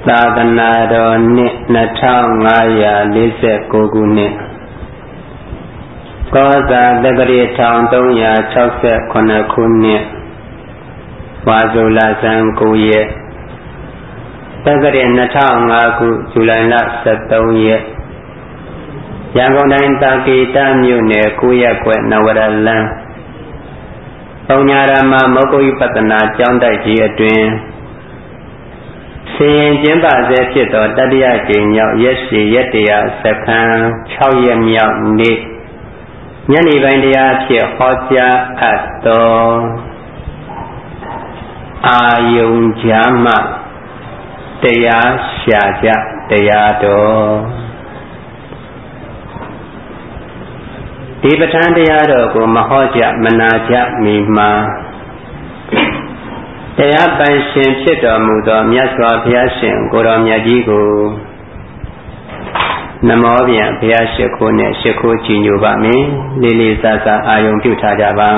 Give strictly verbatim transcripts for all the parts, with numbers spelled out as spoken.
သာသနာတော်နှစ်နှစ်ထောင်ငါးရာလေးဆယ်ကိုခုနှစ်ကောဇာတက္ကရာတစ်ထောင်သုံးရာခြောက်ဆယ်ခုနှစ်ခုနှစ်ဝါဆိုလဆန်းကိုရက်တက္ကရာနှစ်ထောင်ငါးခုဇူလိုင်လဆယ်သုံးရက်ရန်ကုန်တိုင်းတာကီတာမြို့နယ်ကိုရက်ကွယ်နဝရလန်းပုံညာရမမောဂုဋ္ဌိပတ္တနာကျောင်းတိုက်ကြီးအတွင်ဆင်ရင်ကျင်းပဆဲဖြစ်သောတတိယကြိမ်မြောက်ရက်ရှိရက်တရားစခန်း၆ရက်မြောက်နေ့ညနေပိုင်းတရားဖြစ်ဟောကြားအပ်သောအာယုံကြားမှတရားရှာကြတရားတော်ဒီပဋ္ဌာန်းတရားတော်ကိုမဟောကြမနာကြမီမှာတရားပိုင်ရှင်ဖြစ်တော်မူသောမြတ်စွာဘုရားရှင်ကိုယ်တော်မြတ်ကြီးကိုနမောပြန်ဘုရားရှိခိုးနဲ့ရှိခိုးကြည်ညိုပါမယ်လေးလေးစားစားအာယုံပြုထားကြပါ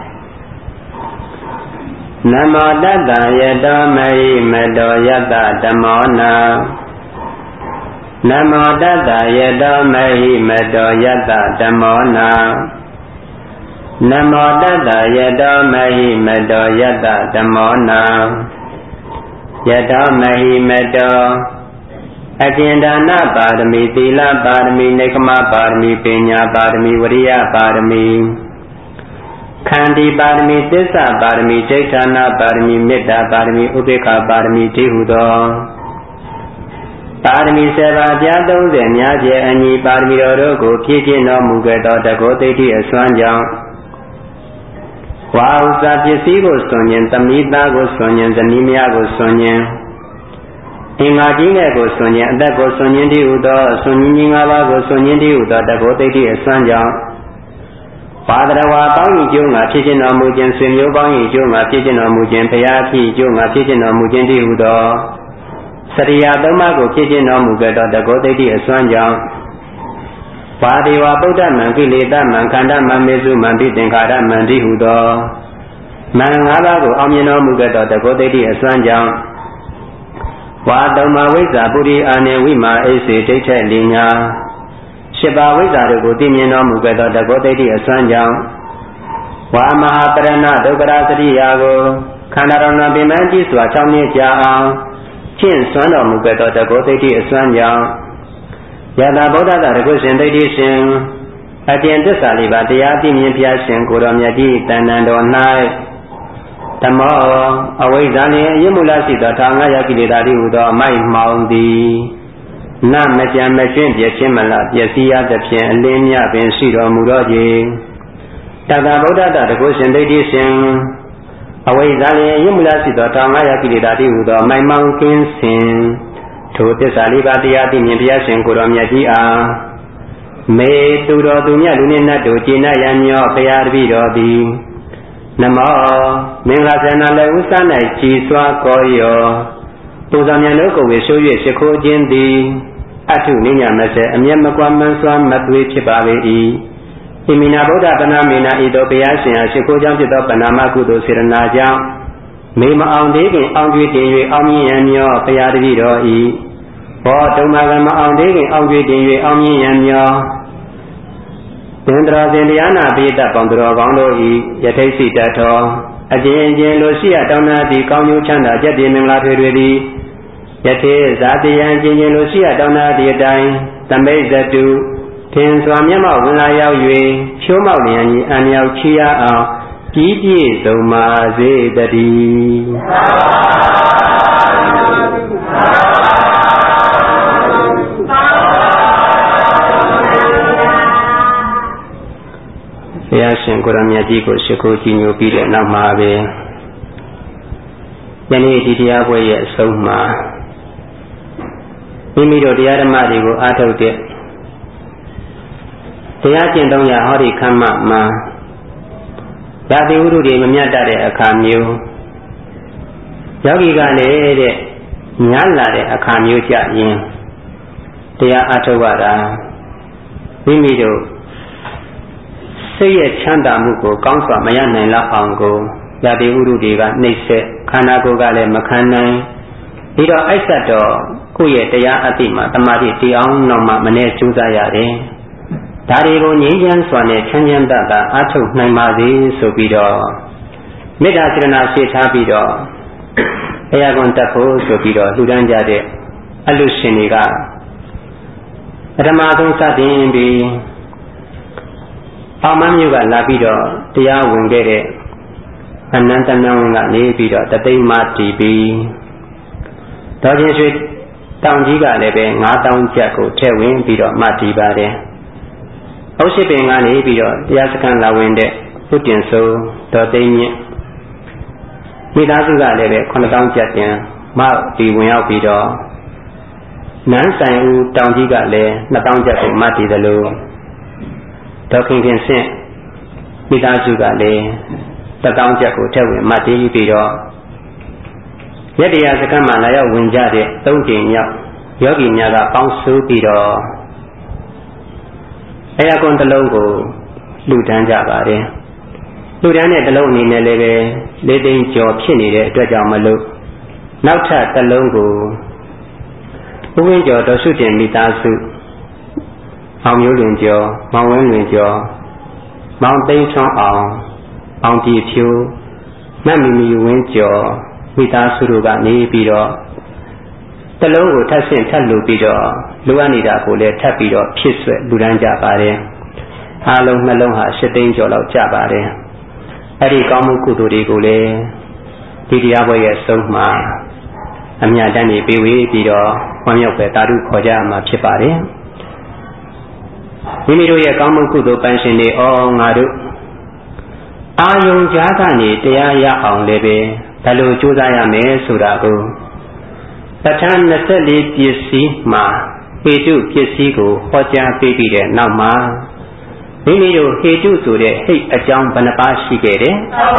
နမောတတ္တယတောမဟိမတောယတ္တဓမ္မောနာနမောတတ္တယတောမဟိမတောယတ္တဓမ္မောနာနမောတတ္တယတောမဟိမတောယတ္တဓမ္မောနာယတောမဟိမတောအကျဉ်ဒါနပါရမီသီလပါရမီနေကမပါရမီပညာပါရမီဝရိယပါရမီခန္တီပါရမီသစ္စာပါရမီဒိဋ္ဌာနာပါရမီမေတ္တာပါရမီဥပေက္ခပါရမီတည်ဟုသောပါရမီစေပါပြားသုံးဆယ်များကျဲအညီပါရမီတော်တို့ကိုဖြည့်ကျင့်တော်မူခဲ့သောတကောသိတိအစွမ်းကြောင့်ဝါဥစ္စာပစ္စည်းကိုစွန့်ခြင်းသမီးသားကိုစွန့်ခြင်းဇနီးမယားကိုစွန့်ခြင်းအင်္ဂါကြီးငယ်ကိုစွန့်ခြင်းအသက်ကိုစွန့်ခြင်းတည်းဟုသောစွန့်ခြင်းငါးပါးကိုစွန့်ခြင်းတည်းဟုသောတကောသိတိအစွမ်းကြောင့်ပါဒရဝါပေါင်းဤကျိုးငါဖြစ်ခြင်းတော်မူခြင်းဆွေမျိုးပေါင်းဤကျိုးငါဖြစ်ခြင်းတော်မူခြင်းဘုရားဖြစ်ကျိုးငါဖြစ်ခြင်းတော်မူခြင်းတည်းဟုသောစရိယာသုံးပါးကိုဖြစ်ခြင်းတော်မူခဲ့သောတကောသိတိအစွမ်းကြောင့်ပါတိဝါဗုဒ္ဓမံကိလေသာမံခန္ဓာမံမေစုမံပိသင်္ခါရမံတိဟုသောမံငါးပါးကိုအောင်မြင်တော်မူခဲ့သောတကောသိတိအစွမ်းကြောင့်ဝါတုံမဝိဇ္ဇာပုရိအာနေဝိမာအိစေဒိဋ္ဌိလိညာရှစ်ပါးဝိဇ္ဇာတို့ကိုသိမြင်တော်မူခဲ့သောတကောသိတိအစွမ်းကြောင့်ဝါမဟာပရဏဒုက္ခရာစရိယာကိုခန္ဓာတော်နာပင်ပန်းကြီးစွာ၆နှစ်ကြာအောင်ကျင့်စွမ်းတော်မူခဲ့သောတကောသိတိအစွမ်းကြောင့်ယတာဗုဒ္ဓတာတကုရှင်သိတိရှင်အပြင်သစ္စာလေးပါးတရားသိမြင်ပြရှင်ကိုတော်မြတ်ကြီးတဏ္ဍန်တော်၌ဓမ္မောအဝိဇ္ဇာနှင့်အယုမူလရှိသောထာငါယကိလေသာတိဟုသောအမိုက်မှောင်သည်နမကြံမကျွင့်ပြည့်ခြင်းမလားပျက်စီးရသဖြင့်အလင်းမြပင်ရှိတော်မူသောခြင်းတတဗုဒ္ဓတာတကုရှင်သိတိရှင်အဝိဇ္ဇာနှင့်အယုမူလရှိသောထာငါယကိလေသာတိဟုသောအမိုက်မှောင်ကင်းစင်ထိုသစ္စာလေးပါးတရားသိမြင်ဘုရားရှင်ကိုတော်မြတ်ကြီးအားမေသူတော်သူမြတ်လူနှင့်နတ်တို့ကျေနပ်ရန်မျောဘုရားတပည့်တော်သည်နမောမင်္ဂလာဆန္ဒလည်းဥစ္စာ၌ကြည်စွာကောရောပူဇော်မြတ်တို့ကိုဝေရှိုး၍ရှိခိုးခြင်းသည်အထုနိညာမစေအမျက်မကွာမှန်စွာမသွေးဖြစ်ပါပေ၏ဣမိနာဗုဒ္ဓပဏာမေနာဤသို့ဘုရားရှင်အားရှိခိုးကြောင်းဖြစ်သောပဏာမကုသိုလ်စေရနာကြောင့်မေမအောင်သေးခင်အောင်ကျွေးတင်၍အောင်မြင်ရန်မျောဘုရားတပည့်တော်ဤဘောတုံမာကမအောင်သေးခင်အောင်ကျွေးတင်၍အောင်မြင်ရန်မျောသင်္တရာစဉ်တရားနာပိဋကပေါင်းတော်ကောင်းတို့ဤယထိတ်စိတထောအကျဉ်းချင်းလိုရှိရတောင်းနာသည့်ကောင်းကျိုးချမ်းသာကျက်တည်မင်္ဂလာထွေတွေသည်ယထိဇာတိယံကျဉ်းချင်းလိုရှိရတောင်းနာသည့်အတိုင်းသမိတ်ဇတုထင်စွာမျက်မှောက်ဝင်လာရောက်၍ချိုးမောက်လျင်အံမြောက်ချီရအောင်ကြီးပြည့်စုံပါစေတည်းဘုရားရှင်ကိုရမြတ်ကြီးကိုရှိခိုးကြည်ညိုပြီးတဲ့နောက်မှာပဲယနေ့ဒီတရားပွဲရဲ့အဆုံးမှာမိမိတို့တရားဓမ္မတွေကိုအားထုတ်တဲ့တရားကျင့်သုံးရာဟောဒီခမ်းမမှာဓာတိဝိရုတွေမမြတ်တတ်တဲ့အခါမျိုးယောဂီကလည်းတဲ့ညားလာတဲ့အခါမျိုးကြရင်တရားအားထုတ်ရတာမိမိတို့စိတ်ရဲ့ချမ်းသာမှုကိုကောင်းစွာမရနိုင်လောက်အောင်ကိုဓာတိဝိရုတွေကနှိမ့်ဆက်ခန္ဓာကိုယ်ကလည်းမခံနိုင်ဒီတော့အိုက်ဆက်တော့ကိုယ့်ရဲ့တရားအသိမှာတမာတိတည်အောင်နောက်မှမနေ့ကျူးစားရတယ်ဒါတွေကိုငြိမ်းချမ်းစွာနဲ့ချမ်းချမ်းသာသာအားထုတ်နိုင်ပါစေဆိုပြီးတော့မေတ္တာစေတနာရှိထားပြီးတော့ဘုရားကွန်တက်ဖို့ဆိုပြီးတော့လှူဒန်းကြတဲ့အလူရှင်တွေကပထမဆုံးစတင်ပြီးအောင်မမျိုးကလာပြီးတော့တရားဝင်ခဲ့တဲ့အနန္တနဝန်ကနေပြီးတော့တသိမ့်မှတည်ပြီးတော်ချင်းရွှေတောင်ကြီးကလည်းပဲငါးတောင်းချက်ကိုထည့်ဝင်ပြီးတော့မှတည်ပါတယ်။အုတ်ရှိပင်ကနေပြီးတော့တရားစခန်းလာဝင်တဲ့ဥတင်စိုးတော်သိမ့်မြင့်မိသားစုကလည်းပဲခုနှစ်တောင်းချက်တင်မှဒီဝင်ရောက်ပြီးတော့နန်းဆိုင်ဦးတောင်ကြီးကလည်းနှစ်တောင်းချက်ကိုမှတည်တယ်လို့ဒေါခင်ခင်ဆင့်မိသားစုကလည်းတတောင်းချက်ကိုထည့်ဝင်မှတည်ပြီးတော့ရတ္တရားစခန်းမှာလာရောက်ဝင်ကြတဲ့သုံးကြိမ်မြောက်ယောဂီများကပေါင်းစုပြီးတော့အရာကွန်တစ်လုံးကိုလှူဒန်းကြပါတယ်လှူဒန်းတဲ့တစ်လုံးအနေနဲ့လည်းပဲလေးသိန်းကျော်ဖြစ်နေတဲ့အတွက်ကြောင့်မလို့နောက်ထပ်တစ်လုံးကိုဘုဝင်းကျော်တော်စုတင်မိသားစုအောင်မျိုးလွင်ကျော်မောင်ဝင်းလွင်ကျော်မောင်သိန်းထွန်းအောင်အောင်ပြည်ဖြူမတ်မီမီဝင်းကျော်မိသားစုတို့ကနေပြီးတော့တလုံးကိုထပ်ဆင့်ထပ်လူပြီးတော့လူအပ်နေတာကိုလည်းထပ်ပြီးတော့ဖြစ်ဆွဲလူဒန်းကြပါတယ်အားလုံးနှလုံးဟာရှစ်သိန်းကျော်လောက်ကျပါတယ်အဲ့ဒီကောင်းမှုကုသိုလ်တွေကိုလည်းဒီတရားပွဲရဲ့ဆုံးမှာအမြတ်တမ်းနေပေးဝေးပြီးတော့ဝမ်းမြောက်ပဲတာဓုခေါ်ကြမှာဖြစ်ပါတယ်မိမိတို့ရဲ့ကောင်းမှုကုသိုလ်ပန်းရှင်တွေအော်ငါတို့အာယုံကြားကနေတရားရအောင်လည်းပဲဘယ်လိုကြိုးစားရမယ်ဆိုတာကိုပဋ္ဌာန်း၂၄ပစ္စည်းမှာဟေတုပစ္စည်းကိုဟောကြားပေးပြီးတဲ့နောက်မှာမိမိတို့ဟေတုဆိုတဲ့ဟိတ်အကြောင်းဘယ်နှပါးရှိခဲ့တယ်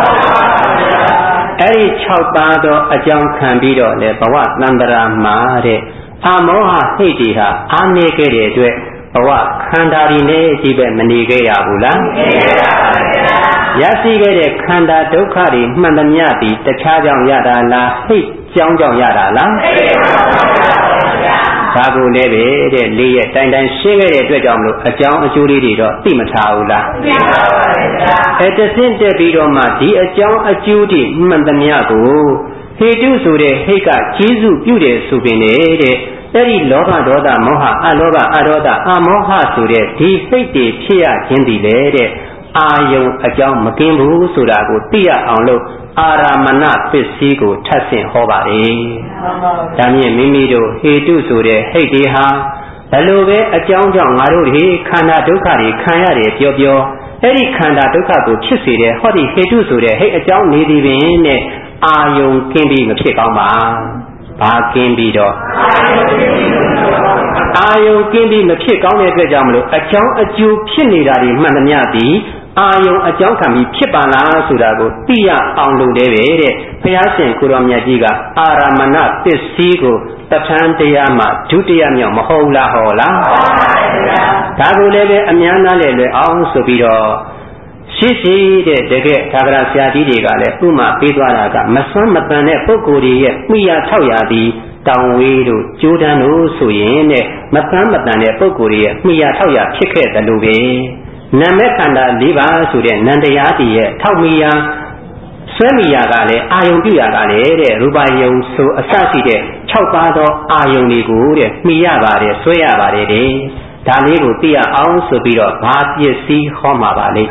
အဲ့ဒီ၆ပါးသောအကြောင်းခံပြီးတော့လေဘဝတန္တရာမှာတဲ့အာမောဟဟိတ်တွေဟာအားနည်းခဲ့တဲ့အတွက်ဘဝခန္ဓာတွေနဲ့ဒီပဲမနေခဲ့ရဘူးလားမနေရပါဘူးဗျာရရှိခဲ့တဲ့ခန္ဓာဒုက္ခတွေမှန်သမျှပြီးတခြားကြောင့်ရတာလားဟိတ်ကြောင်းကြောင့်ရတာလားဟိတ်ကြောင့်ပါဗျာဒါကိုလည်းပဲတဲ့လေးရဲ့တိုင်တိုင်ရှင်းခဲ့တဲ့အတွက်ကြောင့်မလို့အကြောင်းအကျိုးလေးတွေတော့သိမထားဘူးလားသိပါပါဗျာအဲတဆင့်တက်ပြီးတော့မှဒီအကြောင်းအကျိုးတွေမှန်သမျှကိုဟေတုဆိုတဲ့ဟိတ်ကကျေးဇူးပြုတယ်ဆိုပင်တဲ့အဲ့ဒီလောဘဒေါသမောဟအလောဘအဒေါသအမောဟဆိုတဲ့ဒီစိတ်တွေဖြစ်ရခြင်းဒီလေတဲ့အာယုံအကြောင်းမကင်းဘူးဆိုတာကိုသိရအောင်လို့အာရမဏပစ္စည်းကိုထပ်ဆင့်ဟောပါတယ်။ဒါမြင့်မိမိတို့ဟေတုဆိုတဲ့ဟိတ်တွေဟာဘယ်လိုပဲအကြောင်းကြောင့်ငါတို့ဒီခန္ဓာဒုက္ခတွေခံရတယ်ပြောပြောအဲ့ဒီခန္ဓာဒုက္ခကိုဖြစ်စေတဲ့ဟောဒီဟေတုဆိုတဲ့ဟိတ်အကြောင်းနေသည်ပင်နဲ့အာယုံကင်းပြီးမဖြစ်ကောင်းပါ။ဘာကင်းပြီးတော့အာယုံကင်းပြီးမဖြစ်ကောင်းတဲ့အတွက်ကြောင့်မလို့အကြောင်းအကျိုးဖြစ်နေတာတွေမှန်သမျှသည်အာယုံအကြောင်းခံပြီးဖြစ်ပါလားဆိုတာကိုသိရအောင်လုပ်တယ်ပဲတဲ့ဘုရားရှင်ကိုရောမြတ်ကြီးကအာရမဏပစ္စည်းကိုတထန်းတရားမှာဒုတိယမြောက်မဟုတ်လားဟောလားဟုတ်ပါဗျာဒါကိုလည်းပဲအများနာလည်းလွယ်အောင်ဆိုပြီးတော့ရှိရှိတဲ့တကယ်သာဂရဆရာကြီးတွေကလည်းဥမာပေးသွားတာကမစွမ်းမတန်တဲ့ပုဂ္ဂိုလ်တွေရဲ့မိယာထောက်ရသည်တောင်ဝေးတို့ကျိုးတန်းတို့ဆိုရင်တဲ့မတန်မတန်တဲ့ပုဂ္ဂိုလ်တွေရဲ့မိယာထောက်ရဖြစ်ခဲ့တယ်လို့ပဲနာမခန္ဓာ၄ပါးဆိုတဲ့နန္တရားတည်းရဲ့ထောက်မိယာဆွဲမိယာကလည်းအာယုံပြုရာကလည်းတဲ့ရူပယုံဆိုအစရှိတဲ့၆ပါးသောအာယုံတွေကိုတဲ့မိရပါတယ်ဆွဲရပါတယ်တဲ့ဒါလေးကိုသိရအောင်ဆိုပြီးတော့ဘာပစ္စည်းဟောမှာပါလိမ့်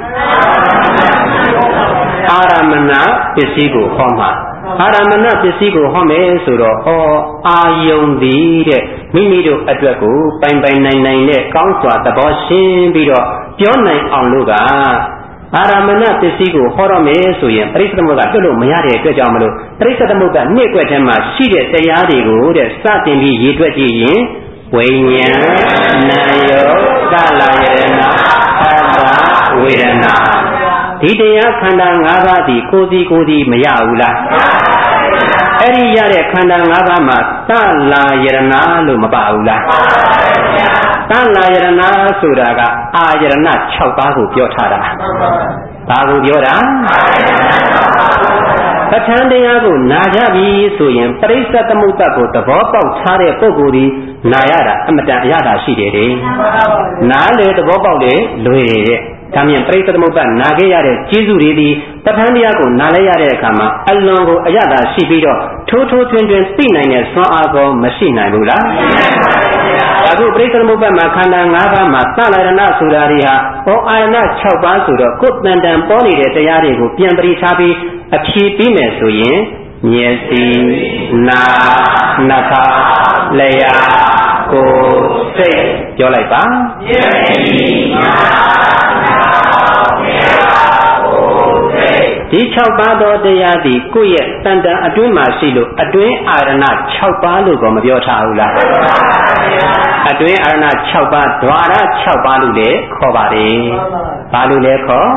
အာရမဏပစ္စည်းကိုဟောမှာအာရမဏပစ္စည်းကိုဟောမယ်ဆိုတော့ဩအာယုံသည်တဲ့မိမိတို့အတွက်ကိုပိုင်ပိုင်နိုင်နိုင်နဲ့ကောင်းစွာသဘောရှင်းပြီးတော့ပြောနိုင်အောင်လို့ကအာရမဏပစ္စည်းကိုဟောရမယ်ဆိုရင်ပရိစ္ဆေသမုပ္ပါကလွတ်လို့မရတဲ့အတွက်ကြောင့်မလို့ပရိစ္ဆေသမုပ္ပါနှိမ့်ွက်ထဲမှာရှိတဲ့တရားတွေကိုတဲ့စတင်ပြီးရေးတွက်ကြည့်ရင်ဝိညာဉ်နာယောကလာယရဏသတ္တဝေဒနာဒီတရားခန္ဓာ၅ပါးဒီကိုယ်စီကိုယ်စီမရဘူးလားအဲ့ဒီရတဲ့ခန္ဓာ၅ပါးမှာသလာယရဏလို့မပါဘူးလားသလာယရဏဆိုတာကအာယရဏ၆ပါးကိုပြောထားတာဘာကိုပြောတာသပဋ္ဌာန်းတရားကိုနာကြပြီဆိုရင်ပရိစ္ဆေသမုပ္ပါကိုသဘောပေါက်ထားတဲ့ပုဂ္ဂိုလ်ဒီနာရတာအမတန်အရသာရှိတယ်လေနားလေသဘောပေါက်လေလွယ်တဲ့ဒါမြင်ပရိစ္ဆေသမုပ္ပါနာခဲ့ရတဲ့ကျေးဇူးတွေဒီပဋ္ဌာန်းတရားကိုနားလဲရတဲ့အခါမှာအလွန်ကိုအရသာရှိပြီးတော့ထိုးထိုးထွင်းထွင်းသိနိုင်တဲ့စွမ်းအားကောမရှိနိုင်ဘူးလားအခုပရိစ္ဆေသမုပ္ပါမှာခန္ဓာ၅ပါးမှာသလရဏဆိုတာတွေဟာဘောအာရဏ၆ပါးဆိုတော့ကိုယ်တန်တန်ပေါ်နေတဲ့တရားတွေကိုပြန်ပရိခြားပြီးအဖြေပြီးမယ်ဆိုရင်မျက်စိနာနှာခေါင်းလျှာကိုယ်စိတ်ပြောလိုက်ပါမျက်စိနာနှာခေါင်းလျှာကိုယ်စိတ်ဒီ၆ပါးသောတရားသည်ကိုယ့်ရဲ့တန်တန်အတွင်းမှာရှိလို့အတွင်းအာရဏ၆ပါးလို့ကောမပြောထားဘူးလားအတွင်းအာရဏ၆ပါးဓဝရ၆ပါးလို့လည်းခေါ်ပါတယ်ဘာလို့လဲခေါ်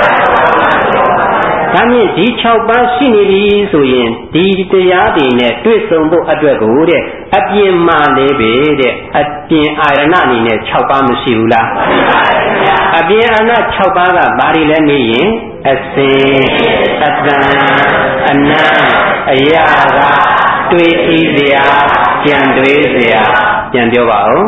ဒါမြင့်ဒီ၆ပါးရှိနေပြီဆိုရင်ဒီတရားတွေနဲ့တွေ့ဆုံဖို့အတွက်ကိုတဲ့အပြင်မှာလည်းပဲတဲ့အပြင်အာရဏအနေနဲ့၆ပါးမရှိဘူးလားအပြင်အာရဏ၆ပါးကဘာတွေလဲနေရင်အစင်အတန်အနံ့အရာကတွေ့ဤစရာကြံတွေးစရာပြန်ပြောပါဦး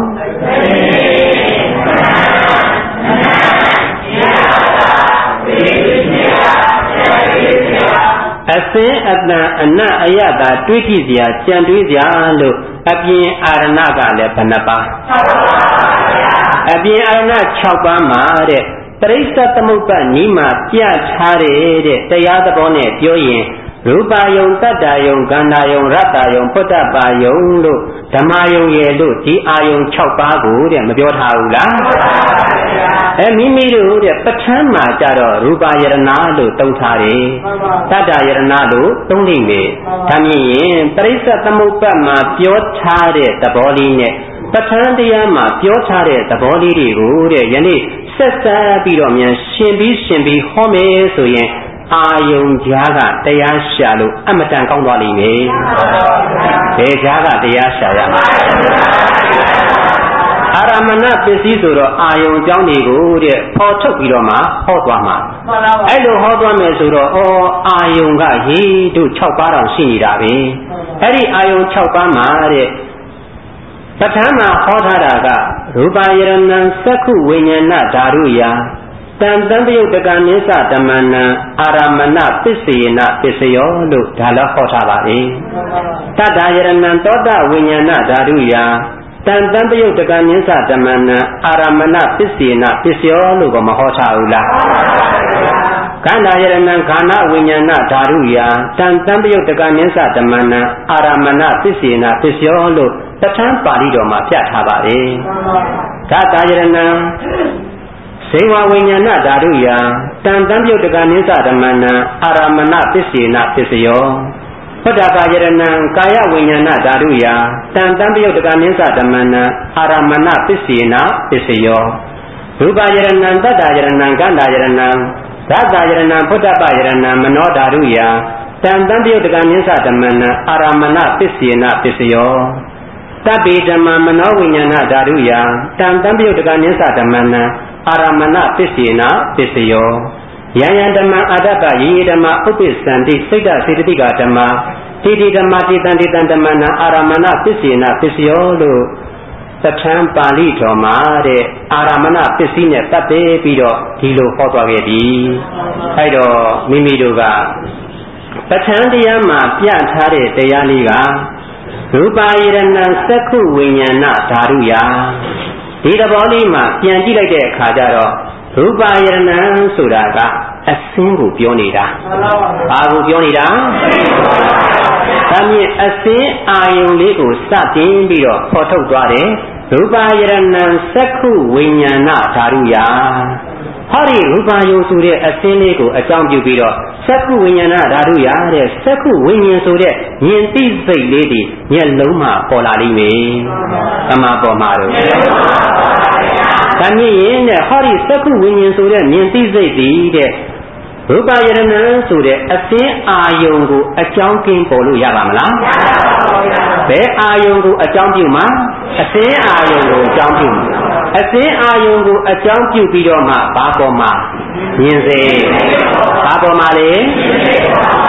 အစင်အတန်အနံ့အရသာတွေးကြည့်စရာကြံတွေးစရာလို့အပြင်အာရဏကလည်းဘယ်နှပါးအပြင်အာရဏ၆ပါးမှာတဲ့ပရိစ္ဆေသမုပ္ပါနိမှာပြထားတဲ့တရားသဘောနဲ့ပြောရင်ရူပါယုံတတ္တယုံခန္ဓာယုံရတ္တယုံဖွတ္တပါယုံလို့ဓမ္မယုံရဲ့လို့ဒီအာယုံ၆ပါးကိုတဲ့မပြောထားဘူးလားအဲမိမိတို့တဲ့ပဋ္ဌာန်းမှာကြတော့ရူပါယရဏလို့သုံးထားတယ်တတ္တယရဏလို့သုံးလိမ့်မယ်ဒါမြင်ရင်ပရိစ္ဆေသမုပ္ပါမှာပြောထားတဲ့သဘောလေးနဲ့ပဋ္ဌာန်းတရားမှာပြောထားတဲ့သဘောလေးတွေကိုတဲ့ယနေ့ဆက်ဆက်ပြီးတော့မြန်ရှင်ပြီးရှင်ပြီးဟောမယ်ဆိုရင်အာယုံကြားကတရားရှာလို့အမတန်ကောင်းသွားလိမ့်မယ်ဘယ်ကြားကတရားရှာရမှာအာရမဏပစ္စည်းဆိုတော့အာယုံအကြောင်းတွေကိုတဲ့ဖော်ထုတ်ပြီးတော့မှဟောသွားမှာအဲ့လိုဟောသွားမယ်ဆိုတော့ဩအာယုံကဟေးတို့၆ပါးတောင်ရှိနေတာပဲအဲ့ဒီအာယုံ၆ပါးမှာတဲ့ပဋ္ဌာန်းမှာဟောထားတာကရူပယရဏံသက္ခုဝိညာဏဓာရုယတံတံပယုတ်တကနိစ္စဓမ္မနံအာရမဏပစ္စေနပစ္စယောလို့ဒါလည်းဟောထားပါလေတတ္တယရဏံသောတဝိညာဏဓာရုယတံတံပယုတ်တကနိစ္စဓမ္မနံအာရမဏပစ္စေနပစ္စယောလို့ကမဟောထားဘူးလားခန္ဓာယရဏံခန္ဓာဝိညာဏဓာရုယတံတံပယုတ်တကနိစ္စဓမ္မနံအာရမဏပစ္စေနပစ္စယောလို့ပဋ္ဌာန်းပါဠိတော်မှာပြထားပါတယ်ဓာတယရဏံဇေဝဝိညာဏဓာတုယတံတံပြုတ်တကနိစ္စဓမ္မနံအာရမဏပစ္စေနပစ္စယောဖုဒ္ဓကာယရဏံကာယဝိညာဏဓာတုယတံတံပြုတ်တကနိစ္စဓမ္မနံအာရမဏပစ္စေနပစ္စယောရူပယရဏံတတ္တယရဏံကန္တာယရဏံဓာတယရဏံဖုဒ္ဓပယရဏံမနောဓာတုယတံတံပြုတ်တကနိစ္စဓမ္မနံအာရမဏပစ္စေနပစ္စယောတပိဓမ္မမနောဝိညာဏဓာတုယတံတံပြုတ်တကနိစ္စဓမ္မနံအာရမဏပစ္စေနပစ္စယောယံယံဓမ္မအာတ္တယေယေဓမ္မဥပ္ပစ္စန္တိစိတ်တစေတသိကဓမ္မတိတိဓမ္မတိတံတိတံဓမ္မနံအာရမဏပစ္စေနပစ္စယောလို့သထံပါဠိတော်မှာတဲ့အာရမဏပစ္စည်းနဲ့ပတ်သက်ပြီးတော့ဒီလိုဟောသွားခဲ့ပြီအဲ့တော့မိမိတို့ကပဋ္ဌာန်းတရားမှာပြထားတဲ့တရားလေးကရူပါယရဏံသက္ခုဝိညာဏဓာတုယဒီသဘောလေးမှာပြန်ကြည့်လိုက်တဲ့အခါကျတော့ရူပါယရဏံဆိုတာကအစင်းကိုပြောနေတာဘာကိုပြောနေတာဒါမြင့်အစင်းအာယုံလေးကိုစတင်ပြီးတော့ဖော်ထုတ်သွားတယ်ရူပါယရဏံသက္ခုဝိညာဏဓာတုယဟောဒီရူပါယုံဆိုတဲ့အစင်းလေးကိုအကြောင်းပြုပြီးတော့သက္ခုဝိညာဏဓာတုယတဲ့သက္ခုဝိညာဉ်ဆိုတဲ့ဉာဏ်သိစိတ်လေးဒီမျက်လုံးမှာပေါ်လာလိမ့်မယ်။အမှားပေါ်မှာတော့ဒါမြင်ရင်တဲ့ဟောဒီသက္ခုဝိညာဉ်ဆိုတဲ့ဉာဏ်သိစိတ်ဒီတဲ့ရူပယရဏံဆိုတဲ့အစင်းအာယုံကိုအကြောင်းကင်းပေါ်လို့ရပါမလားမရပါဘူးဘယ်အာယုံကိုအကြောင်းပြုမှာအစင်းအာယုံကိုအကြောင်းပြုမှာအစင်းအာယုံကိုအကြောင်းပြုပြီးတော့မှဘာပေါ်မှာမြင်စေဘာပေါ်မှာလဲ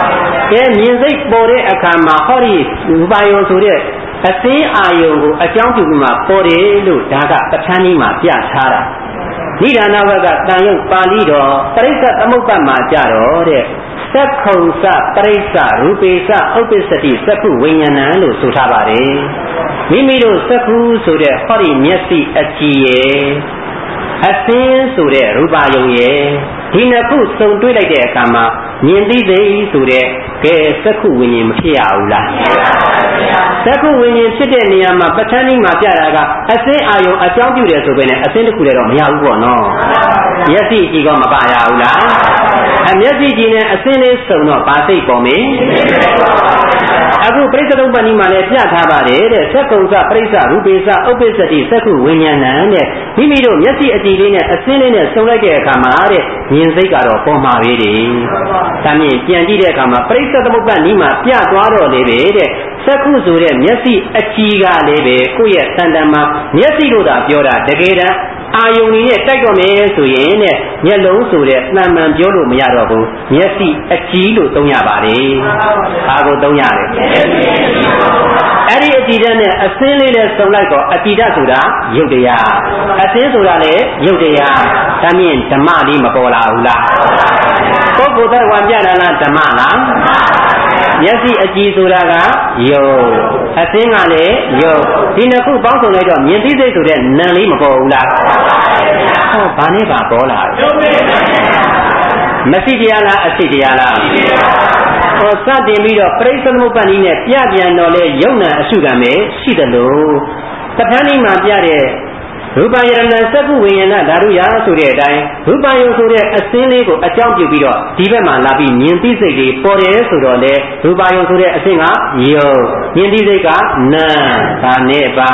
ကဲမြင်စိတ်ပေါ်တဲ့အခါမှာဟောဒီရူပယုံဆိုတဲ့အသိအာယုံကိုအကြောင်းပြုပြီးမှပေါ်တယ်လို့ဒါကပဋ္ဌာန်းကြီးမှာပြထားတာနိဒာနဝကတန်ရုပ်ပါဠိတော်ပရိစ္ဆသမုပ္ပတ်မှာကြတော့တဲ့သက္ခုံစပရိစ္ဆရူပေစဥပ္ပစ္စတိသက္ခုဝိညာဏံလို့ဆိုထားပါတယ်မိမိတို့သက္ခုဆိုတဲ့ဟောဒီမျက်စိအကြည့်ရဲ့အသင်းဆိုတဲ့ရူပယုံရဲ့ဒီနှစ်ခုစုံတွေ့လိုက်တဲ့အခါမှာမြင်သိသိဆိုတဲ့ကဲသက္ခုဝိညာဉ်မဖြစ်ရဘူးလားဖြစ်ပါဘူးဗျာသက္ခုဝိညာဉ်ဖြစ်တဲ့နေရာမှာပဋ္ဌာန်းကြီးမှာပြတာကအသင်းအာယုံအကြောင်းပြုတယ်ဆိုပေမဲ့အသင်းတစ်ခုလည်းတော့မရဘူးပေါ့နော်မျက်စိကြည့်တော့မပါရဘူးလားအမျက်စိကြည့်နဲ့အသင်းလေးစုံတော့ဘာစိတ်ပေါ်မင်းအခုပရိစ္ဆေသမုပ္ပါဒ်မှာလည်းပြထားပါတယ်တဲ့သက္ကုံစပရိစ္ဆရူပေစဥပ္ပစ္စတိသက္ခုဝိညာဏံတဲ့မိမိတို့မျက်စိအကြည့်လေးနဲ့အသင်းလေးနဲ့စုံလိုက်တဲ့အခါမှာတဲ့မြင်စိတ်ကတော့ပေါ်မှာပဲတဲ့ဒါမြင်ပြန်ကြည့်တဲ့အခါမှာပရိစ္ဆေသမုပ္ပါဒ်မှာပြသွားတော့လေပဲတဲ့သက္ခုဆိုတဲ့မျက်စိအကြည့်ကလည်းပဲကိုယ့်ရဲ့တန်တန်မှာမျက်စိလို့သာပြောတာတကယ်တမ်းအာယုန်ကြီးနဲ့တိုက်တော့မယ်ဆိုရင်တဲ့မျက်လုံးဆိုတဲ့မှန်မှန်ပြောလို့မရတော့ဘူးမျက်စိအကြည့်လို့သုံးရပါတယ်။ဘာကိုသုံးရလဲ။အဲ့ဒီအကြည့်နဲ့အစင်းလေးနဲ့စုံလိုက်တော့အကြည့်ဓာတ်ဆိုတာယုတ်တရားအစင်းဆိုတာလည်းယုတ်တရားဒါမြင်ဓမ္မလေးမပေါ်လာဘူးလား။ပုဂ္ဂိုလ်သတ္တဝါပြတာလားဓမ္မလား။မျက်စိအကြည့်ဆိုတာကယုတ်အသင်းကလည်းယုတ်ဒီနှစ်ခုပေါင်းစုံလိုက်တော့မြင်သိစိတ်ဆိုတဲ့နာမ်လေးမပေါ်ဘူးလားဟောဘာနဲ့ပါပေါ်လာမရှိတရားလားအစိတရားလားဟောစတင်ပြီးတော့ပရိစ္ဆေသမုပ္ပါဒ်နဲ့ပြပြန်တော့လေယုံနာအရှုခံပဲရှိတယ်လို့တပန်းကြီးမှာပြတဲ့ရူပယရဏသက္ခုဝိညာဏဓာတုယဆိုတဲ့အတိုင်းရူပယုံဆိုတဲ့အစင်းလေးကိုအကြောင်းပြုပြီးတော့ဒီဘက်မှာလာပြီးမြင်သိစိတ်တွေပေါ်တယ်ဆိုတော့လေရူပယုံဆိုတဲ့အစင်းကယုံမြင်သိစိတ်ကနာဒါနဲ့ပါ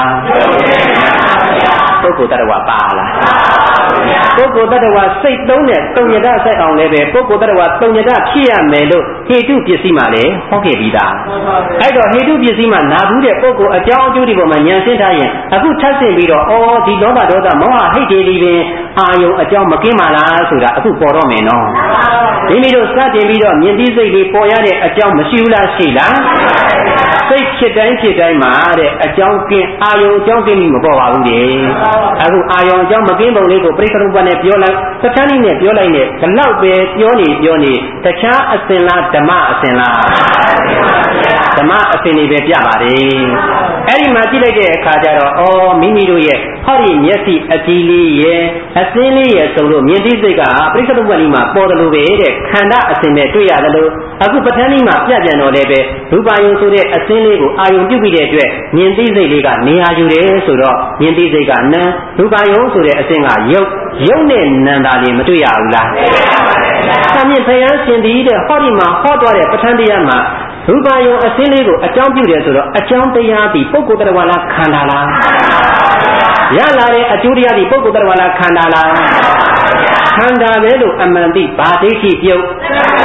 ပုဂ္ဂိုလ်တ attva ပါလားပုဂ္ဂိုလ်တ attva စိတ်သုံးတဲ့တုံညတဆက်အောင်လည်းပဲပုဂ္ဂိုလ်တ attva တုံညတဖြစ်ရမယ်လို့ဟေတုပစ္စည်းမှာလည်းဟောခဲ့ပြီးသားအဲ့တော့ဟေတုပစ္စည်းမှာနာဘူးတဲ့ပုဂ္ဂိုလ်အကြောင်းအကျိုးဒီပေါ်မှာဉာဏ်ရှင်းထားရင်အခုထပ်ဆင့်ပြီးတော့အော်ဒီလောဘဒေါသမောဟဟိတ်တွေဒီပင်အာယုံအကြောင်းမကင်းပါလားဆိုတာအခုပေါ်တော့မယ်နော်မိမိတို့စတင်ပြီးတော့မြင်သိစိတ်တွေပေါ်ရတဲ့အကြောင်းမရှိဘူးလားရှိလားစိတ်ဖြစ်တိုင်းဖြစ်တိုင်းမှာတဲ့အကြောင်းကင်းအာယုံအကြောင်းကင်းပြီးမပေါ်ပါဘူးလေအခုအာယုံအကြောင်းမကင်းပုံလေးကိုပရိက္ခရုပ္ပနဲ့ပြောလိုက်သက္ကန်းနဲ့ပြောလိုက်နဲ့ဒီလောက်ပဲပြောနေပြောနေတခြားအစဉ်လားဓမ္မအစဉ်လားဓမ္မအစဉ်တွေပဲပြပါတယ်အဲ့ဒီမှာကြည့်လိုက်တဲ့အခါကျတော့အော်မိမိတို့ရဲ့ဟောဒီမျက်စိအကြည့်လေးရဲ့အစင်းလေးရဲ့ဆိုလို့မြင်သိစိတ်ကပရိက္ခရုပ္ပမှာပေါ်တယ်လို့ပဲတဲ့ခန္ဓာအစဉ်နဲ့တွေ့ရတယ်လို့အခုပဋ္ဌာန်းကြီးမှာပြပြန်တော့လည်းပဲရူပယုံဆိုတဲ့အစင်းလေးကိုအာယုံပြုပြီးတဲ့အတွက်မြင်သိစိတ်လေးကနေရာယူတယ်ဆိုတော့မြင်သိစိတ်ကနံရူပယုံဆိုတဲ့အစင်းကယုတ်ယုတ်နဲ့နံသာလေးမတွေ့ရဘူးလားတွေ့ရပါတယ်ဗျာ။သမင်ဘုရားရှင်ဒီတဲ့ဟောဒီမှာဟောသွားတဲ့ပဋ္ဌာန်းတရားမှာရူပယုံအစင်းလေးကိုအကြောင်းပြုတယ်ဆိုတော့အကြောင်းတရားဒီပုဂ္ဂိုလ်တရားလားခန္ဓာလားရလာတဲ့အကျိုးတရားဒီပုဂ္ဂိုလ်တရားလားခန္ဓာလားခန္ဓာပဲလို့အမှန်သိဘာဒိဋ္ဌိပြုတ်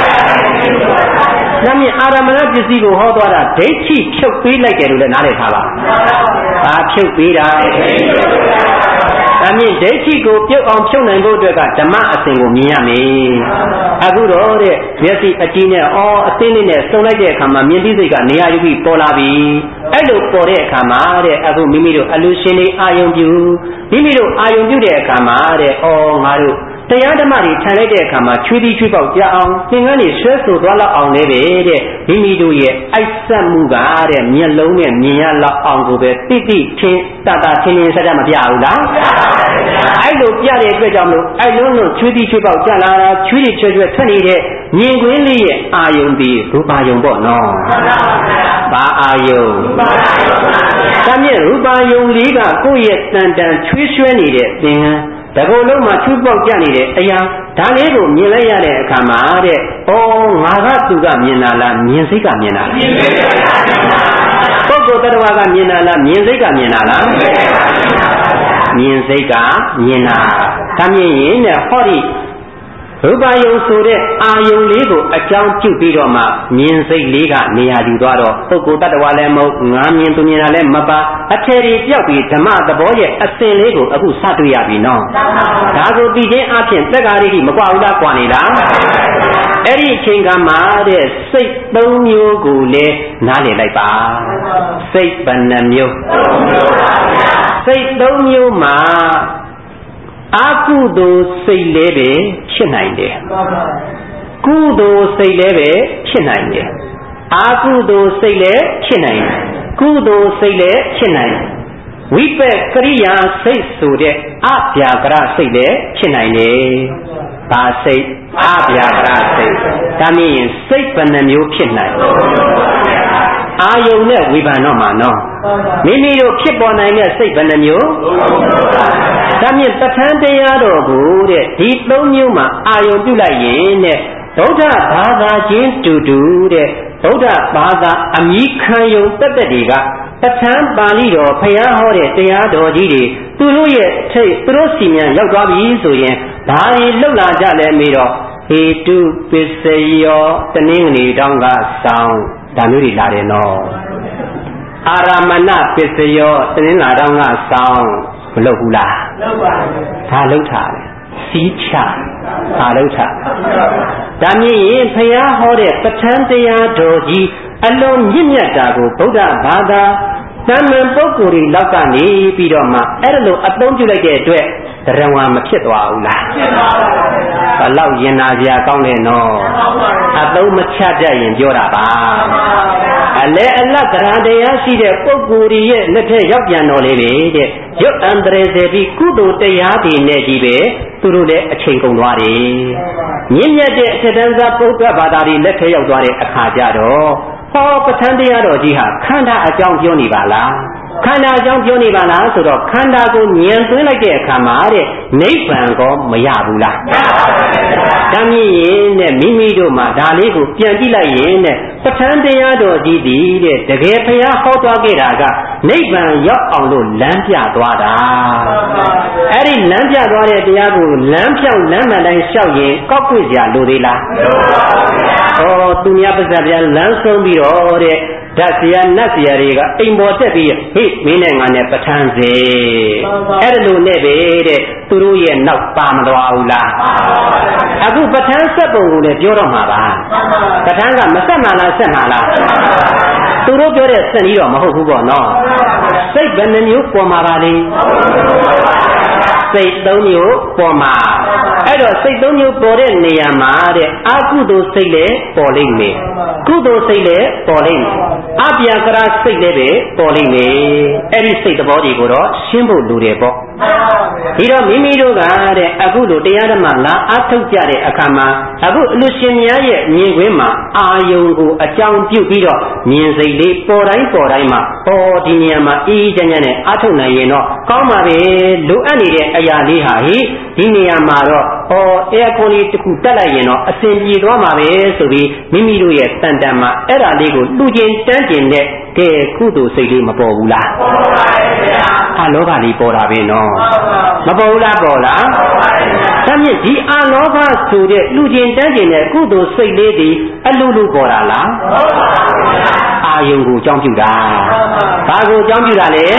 ဒါမြင်အာရမဏပစ္စည်းကိုဟောသွားတာဒိဋ္ဌိဖြုတ်ပေးလိုက်တယ်လို့လည်းနားလည်ထားပါဘာဖြုတ်ပေးတာဒါမြင်ဒိဋ္ဌိကိုပြုတ်အောင်ဖြုတ်နိုင်ဖို့အတွက်ကဓမ္မအစဉ်ကိုမြင်ရမယ်အခုတော့တဲ့မျက်စိအကြည့်နဲ့အော်အသိလေးနဲ့စုံလိုက်တဲ့အခါမှာမြင်သိစိတ်ကနေရာယူပြီးပေါ်လာပြီအဲ့လိုပေါ်တဲ့အခါမှာတဲ့အခုမိမိတို့အလူရှင်တွေအာယုံပြုမိမိတို့အာယုံပြုတဲ့အခါမှာတဲ့အော်ငါတို့တရားဓမ္မတွေခြံလိုက်တဲ့အခါမှာချွေးသီးချွေးပေါက်ကြအောင်သင်္ကန်းတွေဆွဲဆိုသွားလောက်အောင်လည်းပဲတဲ့မိမိတို့ရဲ့အိုက်ဆက်မှုကတဲ့မျက်လုံးနဲ့မြင်ရလောက်အောင်ကိုပဲတိတိချင်းတတချင်းချင်းဆက်ဆက်မပြဘူးလားအဲ့လိုပြတဲ့အတွက်ကြောင့်မလို့အဲ့လုံးလုံးချွေးသီးချွေးပေါက်ကြလာတာချွေးတွေချွဲချွဲထွက်နေတဲ့မြင်ကွင်းလေးရဲ့အာယုံဒီရူပါယုံပေါ့နော်ဘာအာယုံဒါမြင်ရူပါယုံလေးကကိုယ့်ရဲ့တန်တန်ချွေးချွဲနေတဲ့သင်္ကန်းတကုံလုံးမှာချူပေါက်ကြနေတဲ့အရာဒါလေးကိုမြင်လိုက်ရတဲ့အခါမှာတဲ့ဩငါကသူကမြင်တာလားမြင်စိတ်ကမြင်တာလားမြင်စိတ်ကမြင်တာပုဂ္ဂိုလ်တရားကမြင်တာလားမြင်စိတ်ကမြင်တာလားမြင်စိတ်ကမြင်တာဒါမြင်ရင်တဲ့ဟောဒီရူပယုံဆိုတဲ့အာယုံလေးကိုအကြောင်းပြုပြီးတော့မှမြင်စိတ်လေးကနေရာယူသွားတော့ပုဂ္ဂိုလ်တ attva လည်းမဟုတ်ငါမြင်သူမြင်တာလည်းမပါအထယ်ကြီးပြောက်ပြီးဓမ္မသဘောရဲ့အစဉ်လေးကိုအခုစတွေ့ရပြီနော်ဒါကိုသိခြင်းအပြင်သက်္ကာရိတိမကွာဘူးလားကွာနေလားအဲ့ဒီအချိန်ကမှတဲ့စိတ်သုံးမျိုးကိုလည်းနားလည်လိုက်ပါစိတ်ဘယ်နှမျိုးစိတ်သုံးမျိုးမှာအကုသိုလ်စိတ်လည်းပဲဖြစ်နိုင်တယ်ကုသိုလ်စိတ်လည်းပဲဖြစ်နိုင်တယ်အကုသိုလ်စိတ်လည်းဖြစ်နိုင်တယ်ကုသိုလ်စိတ်လည်းဖြစ်နိုင်တယ်ဝိပက်ကရိယာစိတ်ဆိုတဲ့အပြာကရစိတ်လည်းဖြစ်နိုင်တယ်ဘာစိတ်အပြာကရစိတ်ဒါမြင်ရင်စိတ်ဘယ်နှမျိုးဖြစ်နိုင်အာယုံနဲ့ဝိပန်တော့မှာနော်မိမိတို့ဖြစ်ပေါ်နိုင်တဲ့စိတ်ဘယ်နှမျိုးဒါမြင်ပဋ္ဌာန်းတရားတော်ကိုတဲ့ဒီသုံးမျိုးမှာအာယုံပြုလိုက်ရင်တဲ့ဗုဒ္ဓဘာသာချင်းတူတူတဲ့ဗုဒ္ဓဘာသာအမိခံယုံတက်တက်တွေကပဋ္ဌာန်းပါဠိတော်ဘုရားဟောတဲ့တရားတော်ကြီးတွေသူတို့ရဲ့ထိတ်သူတို့စီမြန်ရောက်သွားပြီဆိုရင်ဘာတွေလှုပ်လာကြလဲမေးတော့ဟေတုပစ္စယောတနည်းနေတောင်းကဆောင်းဒါမျိုးတွေလာတယ်နော်အာရမဏပစ္စယောတနည်းလာတောင်းကဆောင်းမလုပ်ဘူးလားလုပ်ပါဘူးဒါလုပ်ထားတယ်စီးချဒါလုပ်ထားဒါမြင်ရင်ဘုရားဟောတဲ့ပဋ္ဌာန်းတရားတော်ကြီးအလုံးမြင့်မြတ်တာကိုဗုဒ္ဓဘာသာတန်မြင်ပုဂ္ဂိုလ်တွေလောက်ကနေပြီးတော့မှအဲ့လိုအသုံးပြုလိုက်တဲ့အတွက်တရားဝါမဖြစ်သွားဘူးလားဖြစ်ပါဘူးဘလောက်ရင်နာစရာကောင်းတယ်နော်အသုံးမချတတ်ရင်ပြောတာပါအလဲအလတ်တရားတရားရှိတဲ့ပုဂ္ဂိုလ်တွေရဲ့လက်ထက်ရောက်ပြန်တော်လေတဲ့ရုပ်အန္တရာယ်စေပြီးကုသိုလ်တရားတွေနဲ့ကြီးပဲသူတို့လည်းအချိန်ကုန်သွားတယ်မြင့်မြတ်တဲ့အထက်တန်းစားပုဂ္ဂိုလ်ဘာသာတွေလက်ထက်ရောက်သွားတဲ့အခါကျတော့ဟောပဋ္ဌာန်းတရားတော်ကြီးဟာခန္ဓာအကြောင်းပြောနေပါလားခန္ဓာအကြောင်းပြောနေပါလားဆိုတော့ခန္ဓာကိုဉာဏ်သွင်းလိုက်တဲ့အခါမှာတဲ့နိဗ္ဗာန်ကောမရဘူးလားမရပါဘူး။ဒါမြင်ရင်တဲ့မိမိတို့မှာဒါလေးကိုပြန်ကြည့်လိုက်ရင်တဲ့ပဋ္ဌာန်းတရားတော်ကြီးဒီတဲ့တကယ်ဘုရားဟောသွားခဲ့တာကနိဗ္ဗာန်ရောက်အောင်လို့လမ်းပြသွားတာ။အဲ့ဒီလမ်းပြသွားတဲ့တရားကိုလမ်းဖြောင်းလမ်းမှန်တိုင်းလျှောက်ရင်ကောက်ွေ့စရာလိုသေးလားမလိုပါဘူးဗျာ။ဟောသူများပါဇက်ပြန်လမ်းဆုံးပြီးတော့တဲ့ဓာတ်စရာနတ်စရာတွေကအိမ်ပေါ်တက်ပြီးဟိမင်းနဲ့ငါနဲ့ပဋ္ဌာန်းစေအဲ့ဒါလို့နဲ့ပဲတဲ့သူတို့ရဲ့နောက်ပါမသွားဘူးလားအခုပဋ္ဌာန်းဆက်ပုံကိုလည်းပြောတော့မှာပါပဋ္ဌာန်းကမဆက်မှလားဆက်မှလားသူတို့ပြောတဲ့ဆက်ကြီးတော့မဟုတ်ဘူးပေါ့နော်စိတ်ဘယ်နှမျိုးပေါ်မှာပါလဲစိတ်သုံးမျိုးပေါ်မှာအဲ့တော့စိတ်သုံးမျိုးပေါ်တဲ့နေရာမှာတဲ့အကုသိုလ်စိတ်လည်းပေါ်လိမ့်မယ်ကုသိုလ်စိတ်လည်းပေါ်လိမ့်မယ်အပြာကရစိတ်လည်းပဲပေါ်လိမ့်မယ်အဲ့ဒီစိတ်သဘောတွေကိုတော့ရှင်းဖို့လိုတယ်ပေါ့ဒီတော့မိမိတို့ကတဲ့အခုလိုတရားဓမ္မလာအထုတ်ကြတဲ့အခါမှာအခုအလူရှင်များရဲ့မြင်ကွင်းမှာအာယုံကိုအကြောင်းပြုပြီးတော့မြင်စိတ်လေးပေါ်တိုင်းပေါ်တိုင်းမှာဟောဒီနေရာမှာအေးအေးချမ်းချမ်းနဲ့အထုတ်နိုင်ရင်တော့ကောင်းပါပဲလိုအပ်နေတဲ့အရာလေးဟာဟိဒီနေရာမှာတော့ဟောအဲကွန်လေးတစ်ခုတက်လိုက်ရင်တော့အစဉ်ပြေသွားမှာပဲဆိုပြီးမိမိတို့ရဲ့တန်တန်မှာအဲ့ဒါလေးကိုလူချင်းတန်းကျင်တဲ့ကဲကုသိုလ်စိတ်လေးမပေါ်ဘူးလားပေါ်ပါရဲ့ဗျာအာလောဘလေးပေါ်တာပဲနော်မပေါ်ဘူးလားပေါ်လားပေါ်ပါရဲ့ဗျာဒါမြင့်ဒီအာလောဘဆိုတဲ့လူချင်းတန်းကျင်တဲ့ကုသိုလ်စိတ်လေးဒီအလူလူပေါ်တာလားပေါ်ပါရဲ့ဗျာအာယုံကိုအကြောင်းပြုတာဘာကိုအကြောင်းပြုတာလဲ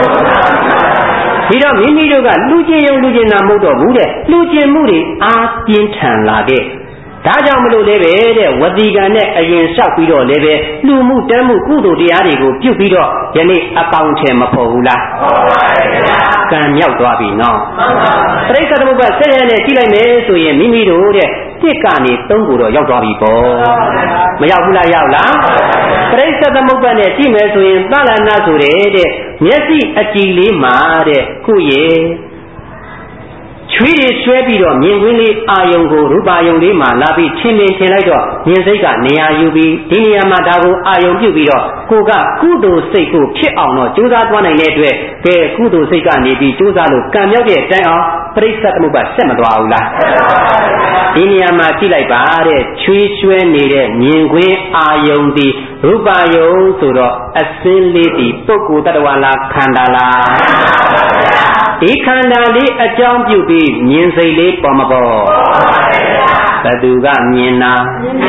ဒီတော့မိမိတို့ကလူချင်းယုံလူချင်းနာမဟုတ်တော့ဘူးတဲ့လူချင်းမှုတွေအားပြင်းထန်လာတဲ့ဒါကြောင့်မလို့လည်းပဲတဲ့ဝတိကံနဲ့အရင်လျှောက်ပြီးတော့လည်းပဲလူမှုတမ်းမှုကုသိုလ်တရားတွေကိုပြုပြီးတော့ယနေ့အပေါင်းထဲမဖို့ဘူးလားဟုတ်ပါရဲ့ဗျာကံမြောက်သွားပြီနော်မှန်ပါပါပြိဿသမုပ္ပါဆက်ရနဲ့ကြည့်လိုက်မယ်ဆိုရင်မိမိတို့တဲ့တစ်ကနေသုံးကိုတော့ရောက်သွားပြီပေါ့မရောက်ဘူးလားရောက်လားပြိဿသမုပ္ပါနဲ့ကြည့်မယ်ဆိုရင်သလနာဆိုတဲ့မျက်စိအကြည်လေးမှာတဲ့ခုရဲ့ချွေးတွေဆွဲပြီးတော့မြင်ကွင်းလေးအာယုံကိုရူပါယုံလေးမှာလာပြီးချင်းချင်းထင်လိုက်တော့မြင်စိတ်ကနေရာယူပြီးဒီနေရာမှာဒါကိုအာယုံပြုပြီးတော့ကိုကကုသိုလ်စိတ်ကိုဖြစ်အောင်တော့ကြိုးစားသွားနိုင်တဲ့အတွက်ကဲကုသိုလ်စိတ်ကနေပြီးကြိုးစားလို့ကံမြောက်တဲ့အတိုင်းအောင်ပြိဿသမုပ္ပါဆက်မသွားဘူးလားဒီနေရာမှာကြည့်လိုက်ပါတဲ့ချွေးဆွဲနေတဲ့မြင်ကွင်းအာယုံဒီရူပါယုံဆိုတော့အစင်းလေးဒီပုဂ္ဂိုလ်တ attva လားခန္ဓာလားဒီခန္ဓာလေးအကြောင်းပြုပြီးမြင်စိတ်လေးပေါ်မပေါ်ဘသူကမြင်တာ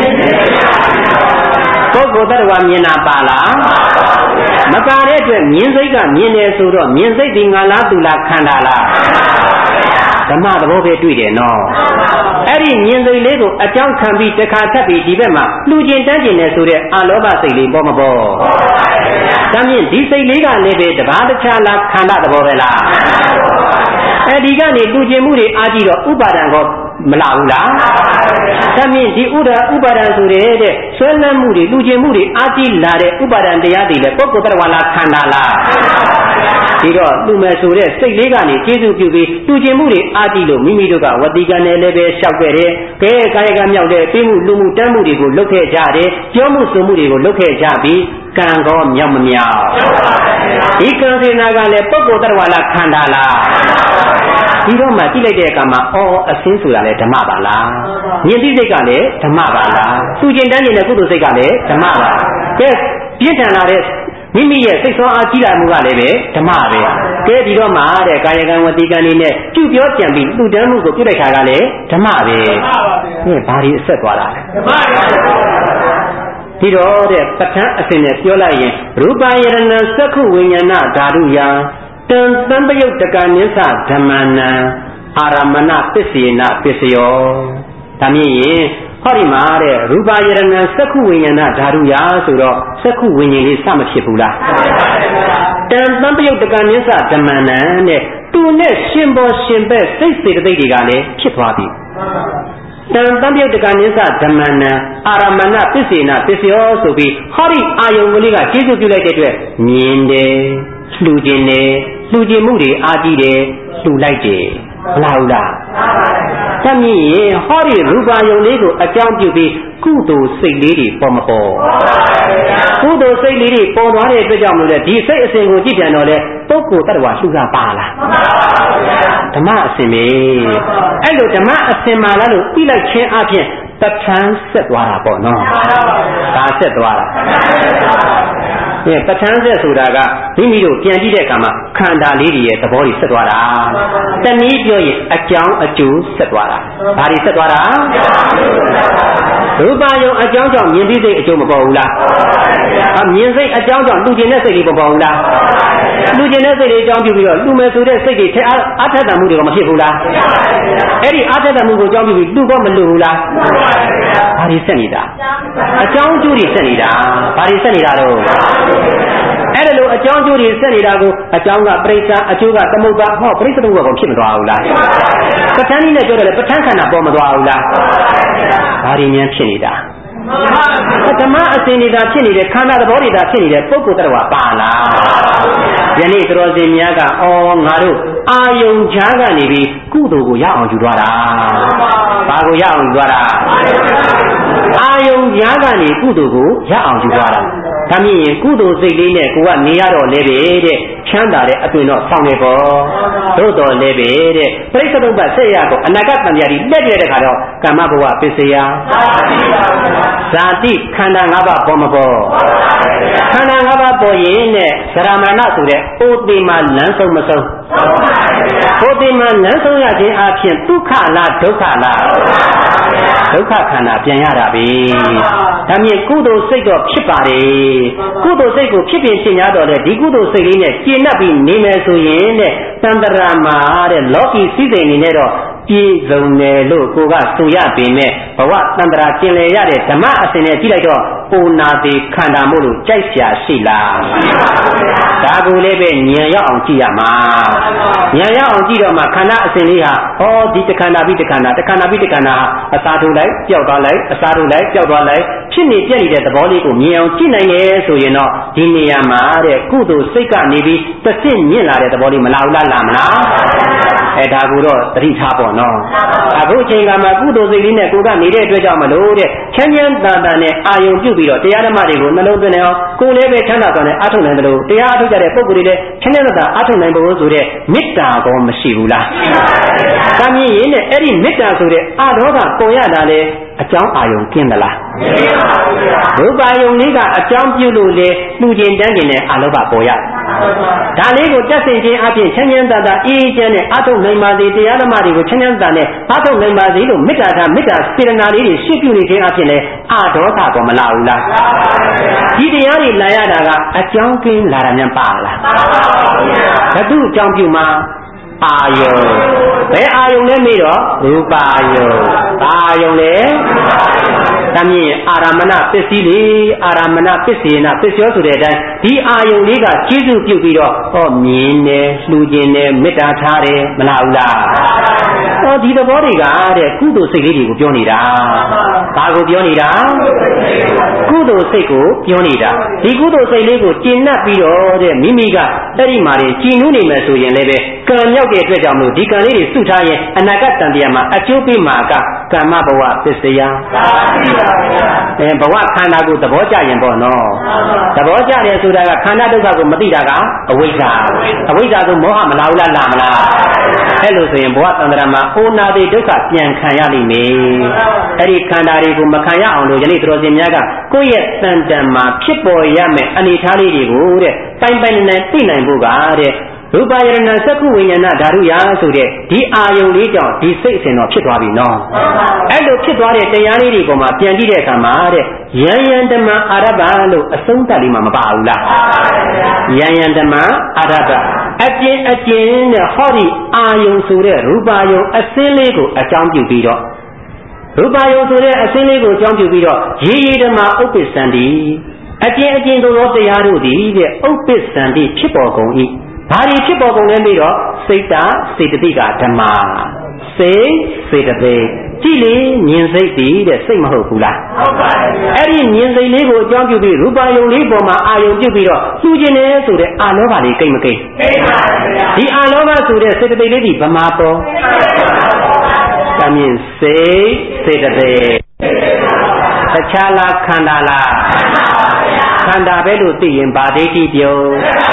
ပုဂ္ဂိုလ်တ attva မြင်တာပါလားမပါတဲ့အတွက်မြင်စိတ်ကမြင်တယ်ဆိုတော့မြင်စိတ်ဒီငါလားသူလားခန္ဓာလားဓမ္မသဘောပဲတွေ့တယ်နော်အဲ့ဒီမြင်စိတ်လေးကိုအကြောင်းခံပြီးတစ်ခါထပ်ပြီးဒီဘက်မှာလှူကျင်တန်းကျင်နေဆိုတဲ့အာလောဘစိတ်လေးပေါ်မပေါ်ဒါမြင်ဒီစိတ်လေးကလည်းပဲတပါးတခြားလားခန္ဓာသဘောပဲလားအဲ့ဒီကနေလှူကျင်မှုတွေအားကြည့်တော့ဥပါဒံကောမလာဘူးလားဒါမြင်ဒီဥဒဥပါဒံဆိုတဲ့ဆွဲလန်းမှုတွေလှူကျင်မှုတွေအားကြည့်လာတဲ့ဥပါဒံတရားတွေလေပုဂ္ဂိုလ်တ attva လားခန္ဓာလားဒီတော့လူမယ်ဆိုတဲ့စိတ်လေးကနေကျေစုပြုပြီးတူကျင်မှုတွေအားကြည့်လို့မိမိတို့ကဝတိကံနဲ့လည်းပဲလျှောက်ခဲ့တယ်။ကဲကာယကံမြောက်တဲ့ပြီးမှုလူမှုတမ်းမှုတွေကိုလုပ်ခဲ့ကြတယ်။ကြောမှုစုမှုတွေကိုလုပ်ခဲ့ကြပြီးကံကောမြောက်မမြောက်ဒီကံစေနာကလည်းပုဂ္ဂိုလ်တ attva လားခန္ဓာလားဒီတော့မှကြည့်လိုက်တဲ့အခါမှာအော်အစင်းဆိုတာလည်းဓမ္မပါလားမြင်သိစိတ်ကလည်းဓမ္မပါလားသူကျင်တန်းကျင်တဲ့ကုသိုလ်စိတ်ကလည်းဓမ္မပါကဲပြည့်ထန်လာတဲ့မိမိရဲ့စိတ်ဆောအားကြီးလာမှုကလည်းပဲဓမ္မပဲကဲဒီတော့မှတဲ့ကာယကံဝတိကံနေနဲ့ပြုပြောကြံပြီးလူတန်းမှုကိုပြုလိုက်တာကလည်းဓမ္မပဲဟဲ့ဘာဒီအဆက်သွားတာလဲဓမ္မပါဒီတော့တဲ့ပဋ္ဌာန်းအစဉ်နဲ့ပြောလိုက်ရင်ရူပယရဏသက္ခုဝိညာဏဓာတုယတံသံပယုတ်တကနိသဓမ္မနံအာရမဏပစ္စေနပစ္စယောဒါမြင်ရင်ဟောဒီမှာတဲ့ရူပယရဏသက္ခုဝိညာဏဓာတုယဆိုတော့သက္ခုဝိညာဉ်လေးစမဖြစ်ဘူးလားတံသံပယုတ်တကနိသဓမ္မနံတဲ့သူနဲ့ရှင်ပေါ်ရှင်ဘက်စိတ်စေတသိက်တွေကလည်းဖြစ်သွားပြီတံတံပြုတ်တကနိသဓမ္မနံအာရမဏပစ္စေနပစ္စယောဆိုပြီးဟောဒီအာယုံကလေးကကျေစုပြုလိုက်တဲ့အတွက်မြင်တယ်လှူခြင်းတယ်လှူခြင်းမှုတွေအားကြီးတယ်လှူလိုက်တယ်မလားဘူးလားတမီးရင်ဟောဒီရူပါယုံလေးကိုအကြောင်းပြုပြီးကုသိုလ်စိတ်လေးတွေပေါ်မပေါ်ကုသိုလ်စိတ်လေးတွေပေါ်သွားတဲ့အတွက်ကြောင့်မလို့လေဒီစိတ်အစဉ်ကိုကြည့်ပြန်တော့လေပုဂ္ဂိုလ်တ attva လှူတာပါလားဓမ္မအစဉ်ပဲအဲ့လိုဓမ္မအစဉ်မှာလားလို့ပြီးလိုက်ခြင်းအပြင်ပဋ္ဌာန်းဆက်သွားတာပေါ့နော်ဒါဆက်သွားတာဒီပဋ္ဌာန်းဆက်ဆိုတာကမိမိတို့ပြန်ကြည့်တဲ့အခါမှာခန္ဓာလေးတွေရဲ့သဘောတွေဆက်သွားတာတနည်းပြောရင်အကြောင်းအကျိုးဆက်သွားတာဘာတွေဆက်သွားတာရူပယုံအကြောင်းကြောင့်မြင်သိစိတ်အကျိုးမပေါ်ဘူးလားအမြင်စိတ်အကြောင်းကြောင့်လူကျင်တဲ့စိတ်တွေမပေါ်ဘူးလားလူကျင်တဲ့စိတ်တွေအကြောင်းပြုပြီးတော့လူမယ်ဆိုတဲ့စိတ်တွေထဲအားထက်တမှုတွေကမဖြစ်ဘူးလားအဲ့ဒီအားထက်တမှုကိုအကြောင်းပြုပြီးလူတော့မလူဘူးလားဘာတွေဆက်နေတာအကြောင်းအကျိုးတွေဆက်နေတာဘာတွေဆက်နေတာတော့အဲ့ဒါလို့အကြောင်းအကျိုးတွေဆက်နေတာကိုအကြောင်းကပရိစ္ဆာအကျိုးကသမုပ္ပါဟောပရိစ္ဆာတုကကောဖြစ်မသွားဘူးလားပဋ္ဌာန်းနည်းနဲ့ပြောတယ်လေပဋ္ဌာန်းခန္ဓာပေါ်မသွားဘူးလားဘာတွေများဖြစ်နေတာဓမ္မအစဉ်နေတာဖြစ်နေတဲ့ခန္ဓာသဘောတွေသာဖြစ်နေတဲ့ပုဂ္ဂိုလ်တ attva ပါလားယနေ့သတော်စင်များကအော်ငါတို့အာယုံချားကနေပြီးကုသိုလ်ကိုရအောင်ယူသွားတာဘာကိုရအောင်ယူသွားတာအာယုံချားကနေကုသိုလ်ကိုရအောင်ယူသွားတာဒါမြင်ရင်ကုသိုလ်စိတ်လေးနဲ့ကိုကနေရတော့လဲပဲတဲ့ချမ်းသာတဲ့အသွင်တော့ဆောင်းနေပေါ့သို့တော်လဲပဲတဲ့ပရိစ္ဆေတုပ္ပဆက်ရကိုအနာဂတ်တန်တရားဒီလက်ပြတဲ့ခါတော့ကမ္မဘဝပစ္စယဇာတိခန္ဓာ၅ပါးပေါ်မပေါ်ခန္ဓာ၅ပါးပေါ်ရင်နဲ့ဇရမဏဆိုတဲ့အိုတိမလမ်းဆုံးမဆုံးဟိုတိမလမ်းဆုံးရခြင်းအပြင်ဒုက္ခလားဒုက္ခလားဒုက္ခခန္ဓာပြန်ရတာပဲဒါမြင်ကုသိုလ်စိတ်တော့ဖြစ်ပါတယ်ကုသိုလ်စိတ်ကိုဖြစ်ဖြစ်ရှင်းရတော့လေဒီကုသိုလ်စိတ်လေးနဲ့ကျင့်납ပြီးနေမယ်ဆိုရင်တဲ့တန္တရာမှာတဲ့လောကီစည်းစိမ်နေနဲ့တော့ပြည့်စုံတယ်လို့ကိုကဆိုရပေမဲ့ဘဝတန္တရာကျင်လည်ရတဲ့ဓမ္မအစဉ်နဲ့ကြည့်လိုက်တော့အိုနာတိခန္ဓာမို့လို့ကြိုက်ရှာရှိလားဒါကိုလည်းပဲဉာဏ်ရောက်အောင်ကြည့်ရမှာဉာဏ်ရောက်အောင်ကြည့်တော့မှခန္ဓာအစဉ်လေးဟာဟောဒီတခန္ဓာပြီးတခန္ဓာတခန္ဓာပြီးတခန္ဓာအစာထုတ်လိုက်ပျောက်သွားလိုက်အစာထုတ်လိုက်ပျောက်သွားလိုက်ဖြစ်နေပြည့်နေတဲ့သဘောလေးကိုမြင်အောင်ကြည့်နိုင်ရဲ့ဆိုရင်တော့ဒီနေရာမှာတဲ့ကုသိုလ်စိတ်ကနေပြီးတစ်ဆင့်မြင့်လာတဲ့သဘောလေးမလာဘူးလားလာမလားအဲဒါကိုတော့သတိထားပေါ့နော်အခုအချိန်ကမှကုသိုလ်စိတ်လေးနဲ့ကိုကနေတဲ့အတွက်ကြောင့်မလို့တဲ့ချမ်းချမ်းသာသာနဲ့အာယုံပြုပြီးတော့တရားဓမ္မတွေကိုနှလုံးသွင်းနေအောင်ကိုယ်လည်းပဲချမ်းသာစွာနဲ့အားထုတ်နိုင်တယ်လို့တရားအားထုတ်ကြတဲ့ပုဂ္ဂိုလ်တွေလည်းချမ်းချမ်းသာသာအားထုတ်နိုင်ဖို့ဆိုတဲ့မေတ္တာကောမရှိဘူးလားရှိပါဘူး။ဒါမြင်ရင်နဲ့အဲ့ဒီမေတ္တာဆိုတဲ့အာဒေါသပေါ်ရတာလေအကြောင်းအာယုံကျင်းသလားရူပယုံလေးကအကြောင်းပြုလို့လေလူကျင်တန်းကျင်နဲ့အာလောဘပေါ်ရဒါလေးကိုတက်ဆင်ခြင်းအပြင်ချမ်းချမ်းသာသာအေးချမ်းနဲ့အထုံနိုင်ပါစေတရားဓမ္မတွေကိုချမ်းချမ်းသာနဲ့အထုံနိုင်ပါစေလို့မေတ္တာထားမေတ္တာစေတနာလေးတွေရှင်းပြနေခြင်းအပြင်လေအာဒေါသပေါ်မလာဘူးလားဒီတရားတွေလာရတာကအကြောင်းကင်းလာတာများပါလားဘုသူအကြောင်းပြုမှာအာယုံဘယ်အာယုံလဲမေးတော့ရူပါယုံအာယုံလေတမင်းအာရမဏပစ္စည်းလေအာရမဏပစ္စေနပစ္စယောဆိုတဲ့အတိုင်းဒီအာယုံလေးကကျေးဇူးပြုပြီးတော့ဟောမြင်တယ်လှူခြင်းတယ်မေတ္တာထားတယ်မလားဘူးလားဟောဒီသဘောတွေကတဲ့ကုသိုလ်စိတ်လေးတွေကိုပြောနေတာဘာကိုပြောနေတာကုသိုလ်စိတ်ကိုပြောနေတာဒီကုသိုလ်စိတ်လေးကိုကျင့်납ပြီးတော့တဲ့မိမိကအဲ့ဒီမှာကြည်နူးနေမယ်ဆိုရင်လည်းပဲကံမြောက်တဲ့အတွက်ကြောင့်မို့ဒီကံလေးတွေစုထားရင်အနာဂတ်တန်တရားမှာအကျိုးပေးမှာကကမ္မဘဝပစ္စယအဲဘဝခန္ဓာကိုသဘောကျရင်ပေါ့နော်သဘောကျတယ်ဆိုတာကခန္ဓာဒုက္ခကိုမသိတာကအဝိဇ္ဇာအဝိဇ္ဇာဆိုမောဟမလာဘူးလားလာမလားအဲ့လိုဆိုရင်ဘဝတန်ត្រာမှာအိုနာတိဒုက္ခပြန်ခံရလိမ့်မယ်အဲ့ဒီခန္ဓာတွေကိုမခံရအောင်လို့ယနေ့တော်စင်များကကိုယ့်ရဲ့တန်တန်မှာဖြစ်ပေါ်ရမယ်အနေထားလေးတွေကိုတဲ့ပိုင်ပိုင်နိုင်သိနိုင်ဖို့ကတဲ့ရူပယရဏစက္ခုဝိညာဏဓာတုယဆိုတဲ့ဒီအာယုံလေးကြောင့်ဒီစိတ်အစဉ်တော်ဖြစ်သွားပြီနော်အဲ့လိုဖြစ်သွားတဲ့တရားလေးတွေပေါ်မှာပြန်ကြည့်တဲ့အခါမှာတဲ့ယံယံဓမ္မအာရဘလို့အဆုံးသတ်လေးမှမပါဘူးလားယံယံဓမ္မအာရဘအကျဉ်းအကျဉ်းနဲ့ဟောဒီအာယုံဆိုတဲ့ရူပယုံအစင်းလေးကိုအကြောင်းပြုပြီးတော့ရူပယုံဆိုတဲ့အစင်းလေးကိုအကြောင်းပြုပြီးတော့ရေရေဓမ္မဥပ္ပစ္စံတိအကျဉ်းအကျဉ်းသောတရားတို့သည်တဲ့ဥပ္ပစ္စံတိဖြစ်ပေါ်ကုန်၏ဘာတွေဖြစ်ပေါ်ကုန်လဲပြီးတော့စိတ်တာစေတသိကဓမ္မစိတ်စေတသိက်ကြည့်လေမြင်စိတ်တည်တဲ့စိတ်မဟုတ်ဘူးလားဟုတ်ပါဘူးအဲ့ဒီမြင်စိတ်လေးကိုအကြောင်းပြုပြီးရူပယုံလေးပေါ်မှာအာယုံပြုပြီးတော့သူကျင်နေဆိုတဲ့အာလောဘလေးကိမ့်မကိမ့်ကိမ့်ပါဘူးဗျာဒီအာလောဘဆိုတဲ့စေတသိက်လေးဒီဗမာပေါ်ကမြင်စိတ်စေတသိက်တခြားလားခန္ဓာလားခန္ဓာပဲလို့သိရင်ဗာဒိဋ္ဌိပြုံး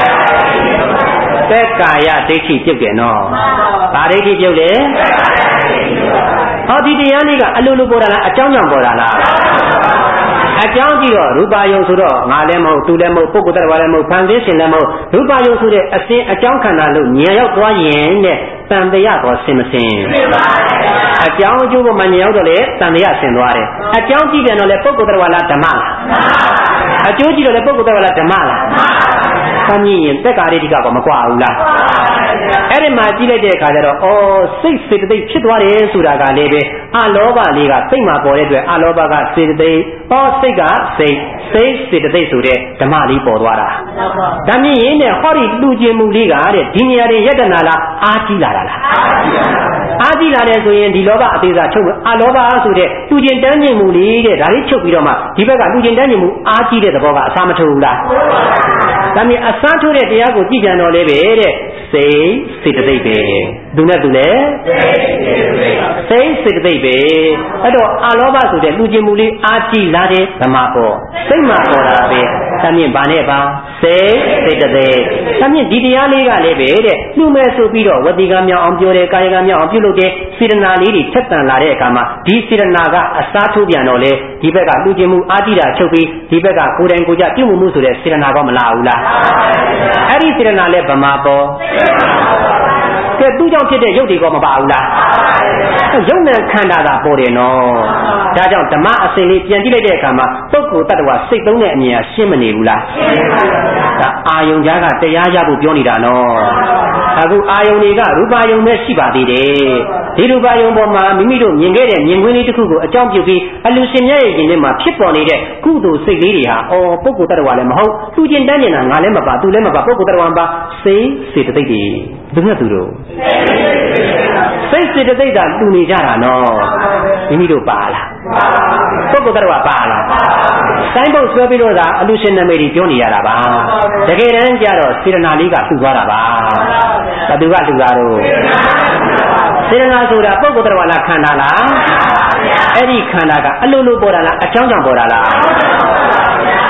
သက်ကာယဒိဋ္ဌိပြုတ်တယ်နော်ဗာဒိဋ္ဌိပြုတ်လေဟောဒီတရားလေးကအလိုလိုပေါ်တာလားအကြောင်းကြောင့်ပေါ်တာလားအကြောင်းကြည့်တော့ရူပါယုံဆိုတော့ငါလည်းမဟုတ်သူလည်းမဟုတ်ပုဂ္ဂိုလ်တရားလည်းမဟုတ်ဖန်ဆင်းရှင်လည်းမဟုတ်ရူပါယုံဆိုတဲ့အစဉ်အကြောင်းခန္ဓာလို့ဉာဏ်ရောက်သွားရင်တဲ့တန်တရားတော့ဆင်မဆင်အကြောင်းအကျိုးပေါ်မှာဉာဏ်ရောက်တော့လေတန်တရားဆင်သွားတယ်အကြောင်းကြည့်ပြန်တော့လေပုဂ္ဂိုလ်တရားလားဓမ္မလားအကျိုးကြည့်တော့လေပုဂ္ဂိုလ်တရားလားဓမ္မလားဆမ်းမြင်ရင်သက်္ကာရိတိကကမကွာဘူးလားအဲ့ဒီမှာကြည့်လိုက်တဲ့အခါကျတော့ဩစိတ်စေတသိက်ဖြစ်သွားတယ်ဆိုတာကလည်းပဲအလောဘလေးကစိတ်မှာပေါ်တဲ့အတွက်အလောဘကစေတသိက်ဩစိတ်ကစိတ်စိတ်စေတသိက်ဆိုတဲ့ဓမ္မလေးပေါ်သွားတာဒါမြင်ရင်နဲ့ဟောဒီလူကျင်မှုလေးကတဲ့ဒီနေရာတွေယတနာလားအာကြီးလာတာလားအာကြီးလာတယ်ဆိုရင်ဒီလောဘအသေးစားချုပ်အလောဘဆိုတဲ့လူကျင်တန်းမြင်မှုလေးတဲ့ဒါလေးချုပ်ပြီးတော့မှဒီဘက်ကလူကျင်တန်းမြင်မှုအာကြီးတဲ့သဘောကအစားမထုတ်ဘူးလားဒါမြင်အစားထိုးတဲ့တရားကိုကြည့်ကြံတော့လေပဲတဲ့စိတ်စေတသိက်ပဲသူနဲ့သူလဲစိတ်စေတသိက်ပဲအဲ့တော့အလောဘဆိုတဲ့လူကျင်မှုလေးအာကြည့်လာတဲ့ဓမ္မပေါ်စိတ်မှာပေါ်တာပဲဒါမြင်ဘာနဲ့ပါစိတ်စေတသိက်ဒါမြင်ဒီတရားလေးကလည်းပဲတဲ့လူမဲ့ဆိုပြီးတော့ဝတိကမြောက်အောင်ပြောတယ်ကာယကမြောက်အောင်ပြုလုပ်တယ်စေတနာလေးတွေထက်တန်လာတဲ့အခါမှာဒီစေတနာကအစားထိုးပြန်တော့လေဒီဘက်ကလူကျင်မှုအာကြည့်တာချုပ်ပြီးဒီဘက်ကကိုယ်တိုင်ကိုယ်ကြပြုမှုမှုဆိုတဲ့စေတနာကမလာဘူးလားအဲ့ဒီစေတနာလဲဗမာပေါ်ကဲသူ့ကြောင့်ဖြစ်တဲ့ရုပ်တွေကမပါဘူးလားရုပ်နဲ့ခန္ဓာသာပေါ်တယ်နော်ဒါကြောင့်ဓမ္မအစဉ်လေးပြန်ကြည့်လိုက်တဲ့အခါမှာပုဂ္ဂိုလ်တ attva စိတ်သုံးတဲ့အမြင်ကရှင်းမနေဘူးလားဒါအာယုံကြားကတရားရဖို့ပြောနေတာနော်အခုအာယုံတွေကရူပါယုံနဲ့ရှိပါသေးတယ်ဒီရူပါယုံပေါ်မှာမိမိတို့မြင်ခဲ့တဲ့မြင်ကွင်းလေးတစ်ခုကိုအကြောင်းပြုပြီးအလူရှင်မြတ်ရဲ့ရင်ထဲမှာဖြစ်ပေါ်နေတဲ့ကုသိုလ်စိတ်လေးတွေဟာအော်ပုဂ္ဂိုလ်တ attva လည်းမဟုတ်သူကျင်တန်းကျင်တာငါလည်းမပါသူလည်းမပါပုဂ္ဂိုလ်တ attva ပါစိတ်စေတသိက်တွေဘယ်နဲ့သူတို့စိတ်စေတသိက်ကတူနေကြတာနော်မိမိတို့ပါလားပုဂ္ဂိုလ်တရားပါလားတိုင်းပုတ်ဆွဲပြီးတော့သာအလူရှင်နာမည်ကြီးပြောနေရတာပါတကယ်တမ်းကျတော့စေတနာလေးကတူသွားတာပါဘယ်သူကတူတာတော့စေတနာဆိုတာပုဂ္ဂိုလ်တရားလားခန္ဓာလားအဲ့ဒီခန္ဓာကအလိုလိုပေါ်တာလားအကြောင်းကြောင့်ပေါ်တာလား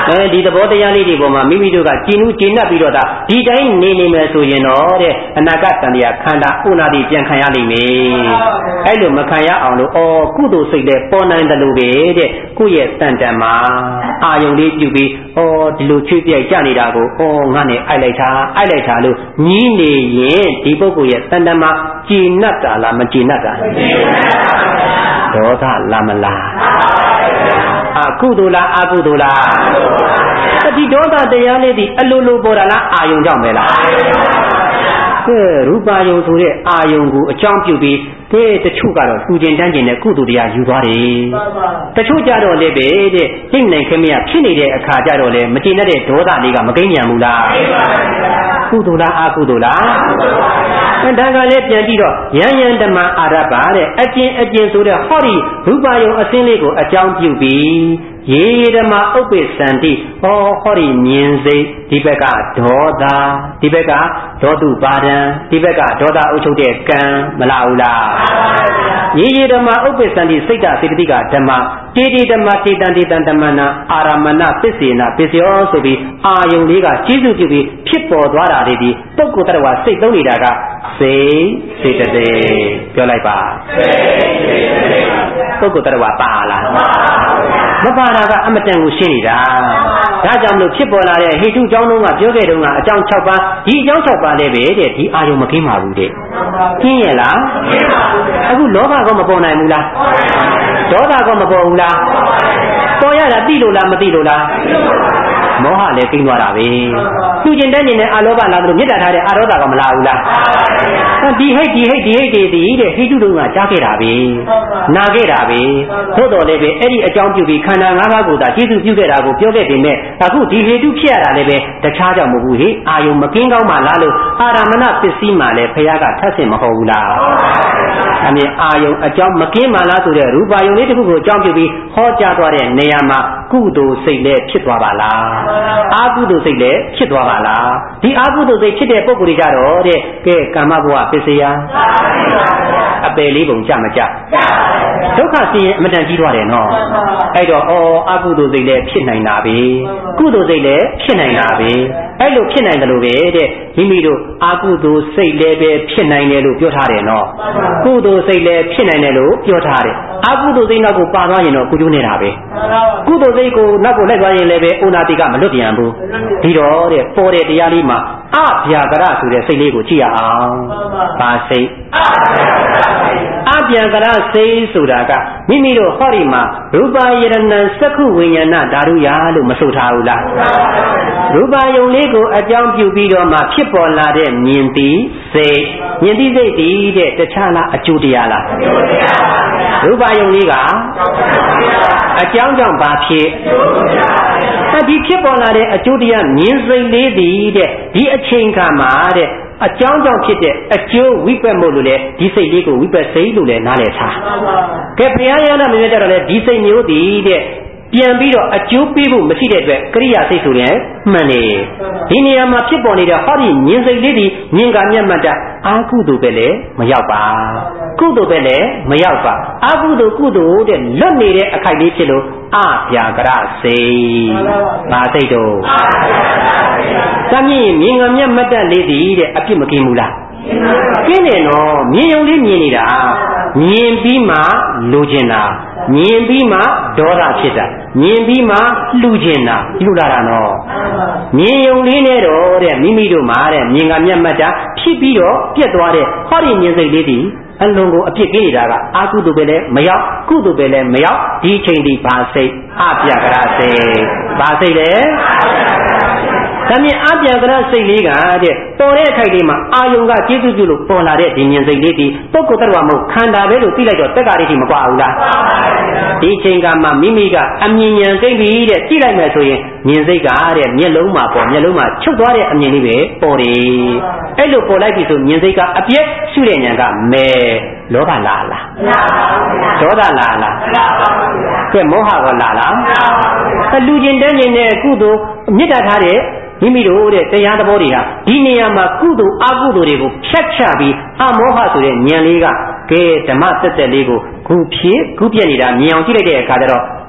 အဲဒီသဘောတရားလေးတွေပေါ်မှာမိမိတို့ကကျင့်ဥကျင့်납ပြီးတော့ဒါဒီတိုင်းနေနေမယ်ဆိုရင်တော့တဲ့အနာဂတ်တန်တရားခန္ဓာဥနာတိပြန်ခံရလိမ့်မယ်အဲ့လိုမခံရအောင်လို့ဩကုသိုလ်စိတ်လည်းပေါ်နိုင်တယ်လို့ပဲတဲ့ကိုယ့်ရဲ့တန်တန်မှာအာယုံလေးပြုပြီးဩဒီလိုချွေးပြိုက်ကြနေတာကိုဩငါနဲ့အိုက်လိုက်တာအိုက်လိုက်တာလို့ညီးနေရင်ဒီပုဂ္ဂိုလ်ရဲ့တန်တန်မှာကြည်납တာလားမကြည်납တာဒေါသလာမလားအကုသိုလ်လားအကုသိုလ်လားဒီဒေါသတရားလေးဒီအလိုလိုပေါ်တာလားအာယုံကြောင့်ပဲလားကဲရူပါယုံဆိုတဲ့အာယုံကိုအကြောင်းပြုပြီးတဲ့တချို့ကတော့သူကျင်တန်းကျင်တဲ့ကုသိုလ်တရားယူသွားတယ်တချို့ကြတော့လည်းပဲတဲ့သိနိုင်ခမရဖြစ်နေတဲ့အခါကြတော့လည်းမကျင်တတ်တဲ့ဒေါသလေးကမကိန်းမြန်ဘူးလားကုသိုလ်လားအကုသိုလ်လားဒါကလည်းပြန်ပြီးတော့ယံယံဓမ္မအာရပါတဲ့အကျဉ်အကျဉ်ဆိုတဲ့ဟောဒီရူပါယုံအစင်းလေးကိုအကြောင်းပြုပြီးယေဓမ္မဥပ္ပစ္ဆန္တိဟောဟောဒီမြင်စိတ်ဒီဘက်ကဒေါသဒီဘက်ကဒေါတုပါဒံဒီဘက်ကဒေါသအုပ်ချုပ်တဲ့ကံမလားဘူးလားယေယေဓမ္မဥပ္ပစ္ဆန္တိစိတ်တစေတသိကဓမ္မတေတိဓမ္မတေတံတေတံဓမ္မနာအာရမဏပစ္စေနာပစ္စယောဆိုပြီးအာယုံလေးကကျေစုပြုပြီးဖြစ်ပေါ်သွားတာတွေဒီပုဂ္ဂိုလ်တ attva စိတ်သုံးနေတာကစိတ်စေတသိက်ပြောလိုက်ပါစိတ်စေတသိက်ပုဂ္ဂိုလ်တ attva ပါလားမပါတာကအမတန်ကိုရှင်းနေတာဒါကြောင့်မလို့ဖြစ်ပေါ်လာတဲ့ဟိတုကြောင့်တော့ကပြောခဲ့တုန်းကအကြောင်း၆ပါးဒီအကြောင်း၆ပါးလည်းပဲတဲ့ဒီအာယုံမကင်းပါဘူးတဲ့ကင်းရဲ့လားကင်းပါဘူးအခုလောဘကမပေါ်နိုင်ဘူးလားဒေါသကမပေါ်ဘူးလားပေါ်ရတာသိလို့လားမသိလို့လားမောဟလည်းကိန်းသွားတာပဲသူကျင်တဲ့နေနဲ့အာလောဘလာလို့မေတ္တာထားတဲ့အာရောဓကမလာဘူးလားဒီဟိတ်ဒီဟိတ်ဒီဟိတ်တွေဒီတဲ့ဟိတုတုံးကကြားခဲ့တာပဲနာခဲ့တာပဲသို့တော်လည်းပဲအဲ့ဒီအကြောင်းပြုပြီးခန္ဓာ၅ပါးကိုသာကျေစုပြုခဲ့တာကိုပြောခဲ့ပေမဲ့အခုဒီဟိတုဖြစ်ရတာလည်းပဲတခြားကြောင့်မဟုတ်ဘူးဟိအာယုံမကင်းကောင်းမှလားလို့အာရမဏပစ္စည်းမှလည်းဘုရားကထပ်ဆင့်မဟုတ်ဘူးလားအမြင်အာယုံအကြောင်းမကင်းမှလားဆိုတဲ့ရူပါယုံလေးတစ်ခုကိုအကြောင်းပြုပြီးဟောကြားသွားတဲ့နေရာမှာကုသိုလ်စိတ်လည်းဖြစ်သွားပါလားအာကုသိုလ်စိတ်လည်းဖြစ်သွားပါလားဒီအာကုသိုလ်စိတ်ဖြစ်တဲ့ပုဂ္ဂိုလ်တွေကြတော့တဲ့ကဲကာမဘဝပစ္စယအပယ်လေးပုံကြမကြဒုက္ခဆင်းရဲအမတန်ကြီးသွားတယ်နော်အဲ့တော့အော်အာကုသိုလ်စိတ်လည်းဖြစ်နိုင်တာပဲကုသိုလ်စိတ်လည်းဖြစ်နိုင်တာပဲအဲ့လိုဖြစ်နိုင်တယ်လို့ပဲတဲ့မိမိတို့အာကုသိုလ်စိတ်လည်းပဲဖြစ်နိုင်တယ်လို့ပြောထားတယ်နော်ကုသိုလ်စိတ်လည်းဖြစ်နိုင်တယ်လို့ပြောထားတယ်အာကုသိုလ်စိတ်နောက်ကိုပါသွားရင်တော့ကုကျိုးနေတာပဲကုသိုလ်စိတ်ကိုနောက်ကိုလိုက်သွားရင်လည်းပဲဥနာတိကမလွတ်ပြန်ဘူးဒီတော့တဲ့ပေါ်တဲ့တရားလေးမှာအဗျာကရဆိုတဲ့စိတ်လေးကိုကြည့်ရအောင်ပါစိတ်အဗျာကရစိတ်ဆိုတာကမိမိတို့ဟောဒီမှာရူပယရဏံစက္ခုဝိညာဏဓာတုယလို့မဆိုထားဘူးလားရူပယုံလေးကိုအကြောင်းပြုပြီးတော့မှဖြစ်ပေါ်လာတဲ့မြင်သိစိတ်မြင်သိစိတ်ဒီတဲ့တခြားလားအကျိုးတရားလားအကျိုးတရားပါဗျာရူပယုံလေးကအကြောင်းကြောင့်ဘာဖြစ်ဒီဖြစ်ပေါ်လာတဲ့အကျိုးတရားမြင်စိတ်လေးဒီတဲ့ဒီအချိန်ခါမှာတဲ့အကြောင်းကြောင့်ဖြစ်တဲ့အကျိုးဝိပက်မို့လို့လေဒီစိတ်လေးကိုဝိပက်စိတ်လို့လည်းနားလည်ထားကဲဘုရားရဟန္တာမြင်ကြတော့လေဒီစိတ်မျိုးဒီတဲ့ပြန်ပြီးတော့အကျိုးပေးဖို့မရှိတဲ့အတွက်ကရိယာစိတ်ဆိုရင်မှန်တယ်ဒီနေရာမှာဖြစ်ပေါ်နေတဲ့ဟောဒီမြင်စိတ်လေးဒီမြင်ကမျက်မှတ်တာအာကုသိုလ်ပဲလေမရောက်ပါကုသိုလ်ပဲလေမရောက်ပါအာကုသိုလ်ကုသိုလ်တဲ့လွတ်နေတဲ့အခိုက်လေးဖြစ်လို့အဗျာကရစိတ်ဘာစိတ်တော့သမီးမြင်ကမျက်မှတ်တဲ့လေးဒီတဲ့အပြစ်မကင်းဘူးလားကင်းတယ်နော်မြင်ုံလေးမြင်နေတာမြင်ပြီးမှလိုချင်တာမြင်ပြီးမှဒေါသဖြစ်တာမြင်ပြီးမှလှူချင်တာဒီလိုလာတာနော်မြင်ုံလေးနဲ့တော့တဲ့မိမိတို့မှာတဲ့မြင်ကမျက်မှတ်တာဖြစ်ပြီးတော့ပြက်သွားတဲ့ဟောဒီမြင်စိတ်လေးဒီအလုံးကိုအပြစ်ကင်းနေတာကအာကုသိုလ်ပဲလည်းမရောက်ကုသိုလ်ပဲလည်းမရောက်ဒီချိန်ဒီဘာစိတ်အပြကရစိတ်ဘာစိတ်လဲဒါမြင်အပြကရစိတ်လေးကတဲ့ပေါ်တဲ့အခိုက်လေးမှာအာယုံကကျေးဇူးပြုလို့ပေါ်လာတဲ့ဒီမြင်စိတ်လေးဒီပုဂ္ဂိုလ်တ attva မဟုတ်ခန္ဓာပဲလို့သိလိုက်တော့တက္ကရာတိမကွာဘူးလားဒီချိန်ကမှမိမိကအမြင်ဉာဏ်ကိန်းပြီးတဲ့ကြည့်လိုက်မယ်ဆိုရင်မြင်စိတ်ကတဲ့မျက်လုံးမှာပေါ်မျက်လုံးမှာချုပ်သွားတဲ့အမြင်လေးပဲပေါ်တယ်အဲ့လိုပေါ်လိုက်ပြီဆိုမြင်စိတ်ကအပြည့်ရှုတဲ့ဉာဏ်ကမဲလောဘလာလားမလာပါဘူးဒေါသလာလားမလာပါဘူးကဲမောဟကလာလားမလာပါဘူးလူကျင်တဲ့ဉာဏ်နဲ့ကုသိုလ်မေတ္တာထားတဲ့မိမိတို့တဲ့တရားသဘောတွေဟာဒီနေရာမှာကုသိုလ်အကုသိုလ်တွေကိုဖြတ်ချပြီးအမောဟဆိုတဲ့ဉာဏ်လေးကကဲဓမ္မတက်တက်လေးကိုခုဖြစ်ခုပြက်နေတာမြင်အောင်ကြည့်လိုက်တဲ့အခါကျတော့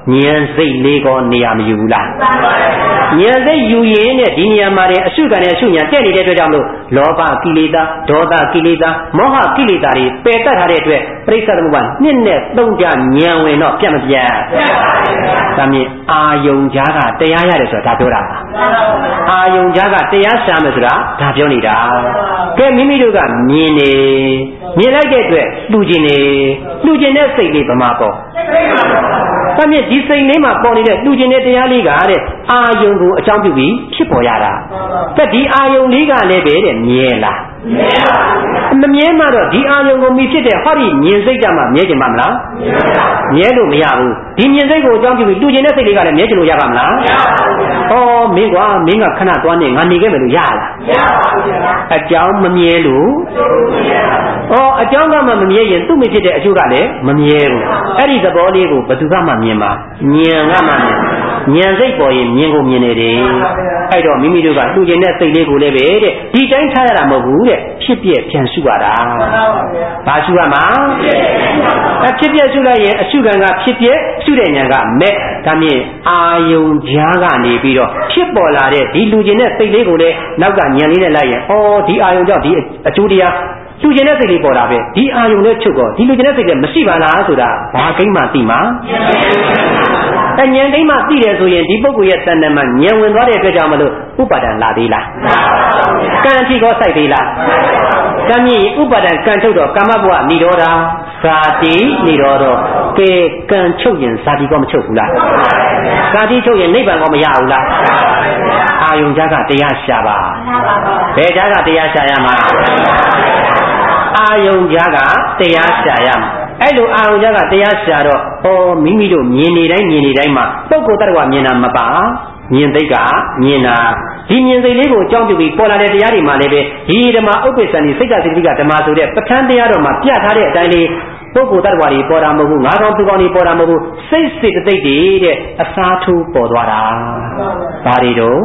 ဉာဏ်စိတ်လေးကောနေရာမယူဘူးလားဉာဏ်စိတ်ယူရင်တဲ့ဒီနေရာမှာတဲ့အရှုခံနဲ့အရှုဉာဏ်တက်နေတဲ့အတွက်ကြောင့်မလို့လောဘကိလေသာဒေါသကိလေသာမောဟကိလေသာတွေပယ်တတ်ထားတဲ့အတွက်ပရိစ္ဆေသမုပ္ပါနှစ်နဲ့သုံးကြဉာဏ်ဝင်တော့ပြတ်မပြတ်ဒါမြင်အာယုံကြားကတရားရတယ်ဆိုတာဒါပြောတာအာယုံကြားကတရားရှာမယ်ဆိုတာဒါပြောနေတာကဲမိမိတို့ကမြင်နေမြင်လိုက်တဲ့အတွက်လှူခြင်းနေလှူခြင်းတဲ့စိတ်လေးဗမာပေါ့ဒါမြင်ဒီစိတ်လေးမှာပေါ်နေတဲ့လှူခြင်းတဲ့တရားလေးကတဲ့အာယုံကိုအကြောင်းပြုပြီးဖြစ်ပေါ်ရတာကဲဒီအာယုံလေးကလည်းပဲတဲ့မြဲလားမမြဲမှတော့ဒီအာယုံကိုမိဖြစ်တဲ့ဟောဒီမြင်စိတ်ကမှမြဲကြမှာမလားမြဲလို့မရဘူးဒီမြင်စိတ်ကိုအကြောင်းပြုပြီးလှူခြင်းတဲ့စိတ်လေးကလည်းမြဲကြလို့ရပါမလားမရပါဘူးဩမင်းကွာမင်းကခဏသွားနေငါနေခဲ့မယ်လို့ရလားမရပါဘူးအကြောင်းမမြဲလို့ဩအကြောင်းကမှမမြဲရင်သူ့မိဖြစ်တဲ့အကျိုးကလည်းမမြဲဘူးအဲ့ဒီသဘောလေးကိုဘယ်သူကမှမြင်မှာဉာဏ်ကမှမြင်ဉာဏ်စိတ်ပေါ်ရင်မြင်ကိုမြင်နေတယ်အဲ့တော့မိမိတို့ကလှူခြင်းတဲ့စိတ်လေးကိုလည်းပဲတဲ့ဒီတိုင်းထားရတာမဟုတ်ဘူးတဲ့ဖြစ်ပြပြန်ရှုရတာဘာရှုရမှာအဖြစ်ပြရှုလိုက်ရင်အရှုခံကဖြစ်ပြရှုတဲ့ဉာဏ်ကမဲ့ဒါမြင်အာယုံကြားကနေပြီးတော့ဖြစ်ပေါ်လာတဲ့ဒီလှူခြင်းတဲ့စိတ်လေးကိုလည်းနောက်ကဉာဏ်လေးနဲ့လိုက်ရင်ဩဒီအာယုံကြောင့်ဒီအကျိုးတရားလူကျင်တဲ့စိတ်လေးပေါ်တာပဲဒီအာယုံနဲ့ချုပ်တော့ဒီလူကျင်တဲ့စိတ်လည်းမရှိပါလားဆိုတာဘာကိန်းမှသိမှာအဉာဏ်ကိန်းမှသိတယ်ဆိုရင်ဒီပုဂ္ဂိုလ်ရဲ့တဏ္ဍာမှာဉာဏ်ဝင်သွားတဲ့အတွက်ကြောင့်မလို့ဥပါဒံလာသေးလားကံအထိကောစိုက်သေးလားကံမြင့်ဥပါဒံကံချုပ်တော့ကာမဘဝនិရောဓဇာတိនិရောဓကဲကံချုပ်ရင်ဇာတိကောမချုပ်ဘူးလားဇာတိချုပ်ရင်နိဗ္ဗာန်ကောမရဘူးလားအာယုံကြားကတရားရှာပါဘယ်ကြားကတရားရှာရမှာအာယုံကြားကတရားရှာရမှာအဲ့လိုအာယုံကြားကတရားရှာတော့ဩမိမိတို့မြင်နေတိုင်းမြင်နေတိုင်းမှာပုဂ္ဂိုလ်တ attva မြင်တာမပါမြင်သိက္ခာမြင်တာဒီမြင်စိတ်လေးကိုအကြောင်းပြုပြီးပေါ်လာတဲ့တရားတွေမှာလည်းပဲဒီဓမ္မဥပ္ပစ္စံဒီစိတ်ကစိတ်ကဓမ္မဆိုတဲ့ပဋ္ဌာန်းတရားတော်မှာပြထားတဲ့အတိုင်းလေးပုဂ္ဂိုလ်တ attva တွေပေါ်တာမဟုတ်ဘူးငါးကောင်သူကောင်တွေပေါ်တာမဟုတ်ဘူးစိတ်စေတသိက်တွေတဲ့အစားထိုးပေါ်သွားတာဘာတွေတော့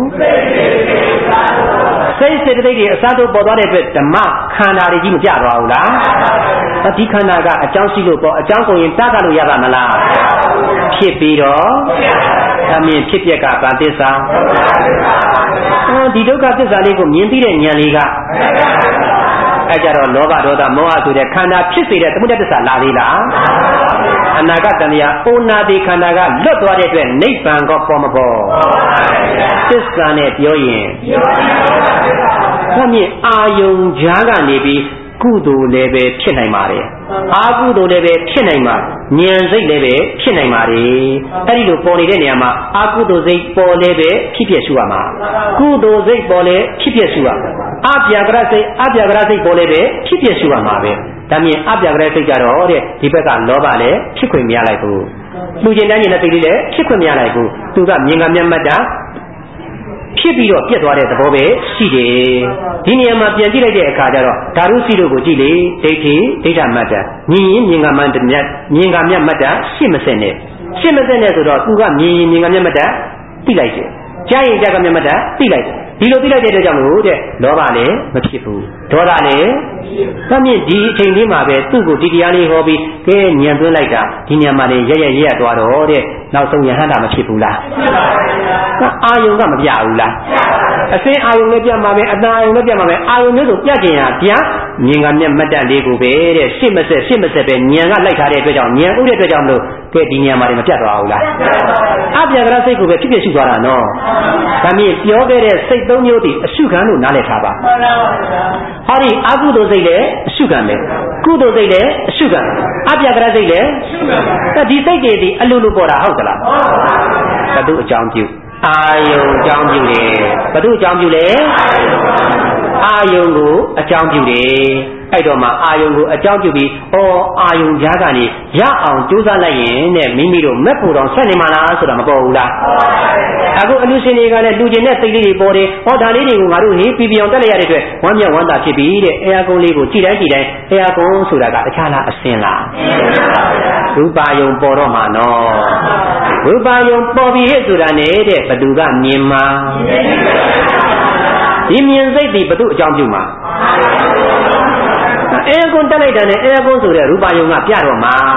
စိတ်စေတသိက်တွေအစားထိုးပေါ်သွားတဲ့အတွက်ဓမ္မခန္ဓာတွေကြီးမပြသွားဘူးလားဒီခန္ဓာကအကြောင်းရှိလို့ပေါ့အကြောင်းကိုရင်တားတာလို့ရပါမလားဖြစ်ပြီးတော့အမြင်ဖြစ်ပျက်ကဗာသစ္စာဒီဒုက္ခသစ္စာလေးကိုမြင်သိတဲ့ဉာဏ်လေးကအဲကြတော့လောဘဒေါသမောဟဆိုတဲ့ခန္ဓာဖြစ်စေတဲ့သမုဒယသစ္စာလာသေးလားအနာဂတ်တဏှာအိုနာတိခန္ဓာကလွတ်သွားတဲ့အတွက်နိဗ္ဗာန်ကောပေါ်မပေါ်သစ္စာနဲ့ပြောရင်ဒါမြင်အာယုံကြားကနေပြီးကုသိုလ်လည်းပဲဖြစ်နိုင်ပါတယ်အာကုသိုလ်လည်းပဲဖြစ်နိုင်ပါဉာဏ်စိတ်လည်းပဲဖြစ်နိုင်ပါတယ်အဲ့ဒီလိုပေါ်နေတဲ့နေရာမှာအာကုသိုလ်စိတ်ပေါ်လည်းပဲဖြစ်ဖြစ်ရှုရမှာကုသိုလ်စိတ်ပေါ်လည်းဖြစ်ဖြစ်ရှုရမှာအပြာကရစိတ်အပြာကရစိတ်ပေါ်လည်းပဲဖြစ်ဖြစ်ရှုရမှာပဲဒါမြင်အပြာကရစိတ်ကြတော့တဲ့ဒီဘက်ကလောဘလည်းဖြစ်ခွင့်မရလိုက်ဘူးလူကျင်တန်းကျင်တဲ့စိတ်လေးလည်းဖြစ်ခွင့်မရလိုက်ဘူးသူကမြင်ကမျက်မှတ်တာဖြစ်ပြီးတော့ပြတ်သွားတဲ့သဘောပဲရှိတယ်ဒီနေရာမှာပြန်ကြည့်လိုက်တဲ့အခါကျတော့ဓာတုစီတို့ကိုကြည့်လေဒိဋ္ဌိဒိဋ္ဌမတ္တမြင်ရင်မြင်ကမှန်တဲ့မြတ်မြင်ကမြတ်မတ္တရှင်းမစက်နဲ့ရှင်းမစက်နဲ့ဆိုတော့သူကမြင်ရင်မြင်ကမြတ်မတ္တသိလိုက်တယ်ကြားရင်ကြားကမြတ်မတ္တသိလိုက်တယ်ဒီလိုသိလိုက်တဲ့အတွက်ကြောင့်လို့တဲ့လောဘလည်းမဖြစ်ဘူးဒေါသလည်းသမြင့်ဒီအချိန်လေးမှာပဲသူ့ကိုဒီတရားလေးဟောပြီးကဲညံသွင်းလိုက်တာဒီညံမှာလည်းရရရရသွားတော့တဲ့နောက်ဆုံးယဟန္တာမဖြစ်ဘူးလားအာယုံကမပြဘူးလားအစင်းအာယုံလည်းပြမှာပဲအတန်အာယုံလည်းပြမှာပဲအာယုံမျိုးဆိုပြကျင်ရပြမြင်ကမျက်မတ်တလေးကိုပဲတဲ့ရှစ်မဆက်ရှစ်မဆက်ပဲညံကလိုက်ထားတဲ့အတွက်ကြောင့်ညံဥတဲ့အတွက်ကြောင့်မလို့ကဲဒီညံမှာလည်းမပြတ်သွားဘူးလားအပြာကရစိတ်ကိုပဲဖြစ်ဖြစ်ရှုသွားတာနော်ဒါမြင်ပြောခဲ့တဲ့စိတ်သုံးမျိုးတည်အရှုခံလို့နားလည်ထားပါဟောဒီအကုသိုလ်စိတ်လည်းအရှုခံပဲကုသိုလ်စိတ်လည်းအရှုခံအပြာကရစိတ်လည်းအရှုခံဒီစိတ်တွေဒီအလိုလိုပေါ်တာဟုတ်သလားဘယ်သူအကြောင်းပြုအာယုံအကြောင်းပြုတယ်ဘယ်သူအကြောင်းပြုလဲအာယုံကိုအကြောင်းပြုတယ်အဲ့တော့မှအာယုံကိုအကြောင်းပြုပြီးဩအာယုံကြားကနေရအောင်ကြိုးစားလိုက်ရင်တဲ့မိမိတို့မက်ဖို့တော့ဆက်နေမှာလားဆိုတာမပေါ်ဘူးလားအခုအလူရှင်တွေကလည်းလူကျင်တဲ့စိတ်လေးတွေပေါ်တယ်ဟောဒါလေးတွေကိုငါတို့ဟေးပြပြအောင်တက်လိုက်ရတဲ့အတွက်ဝမ်းမြောက်ဝမ်းသာဖြစ်ပြီးတဲ့အဲယာကုန်းလေးကိုကြည်တိုင်းကြည်တိုင်းအဲယာကုန်းဆိုတာကတခြားလားအစင်လားရူပါယုံပေါ်တော့မှာနော်ရူပါယုံပေါ်ပြီးဟဲ့ဆိုတာနဲ့တဲ့ဘသူကမြင်မှာဒီမြင်စိတ်ဒီဘသူအကြောင်းပြုမှာအဲကွန်တက်လိုက်တာနဲ့အဲကွန်ဆိုတဲ့ရူပါယုံကပြတော့မှာ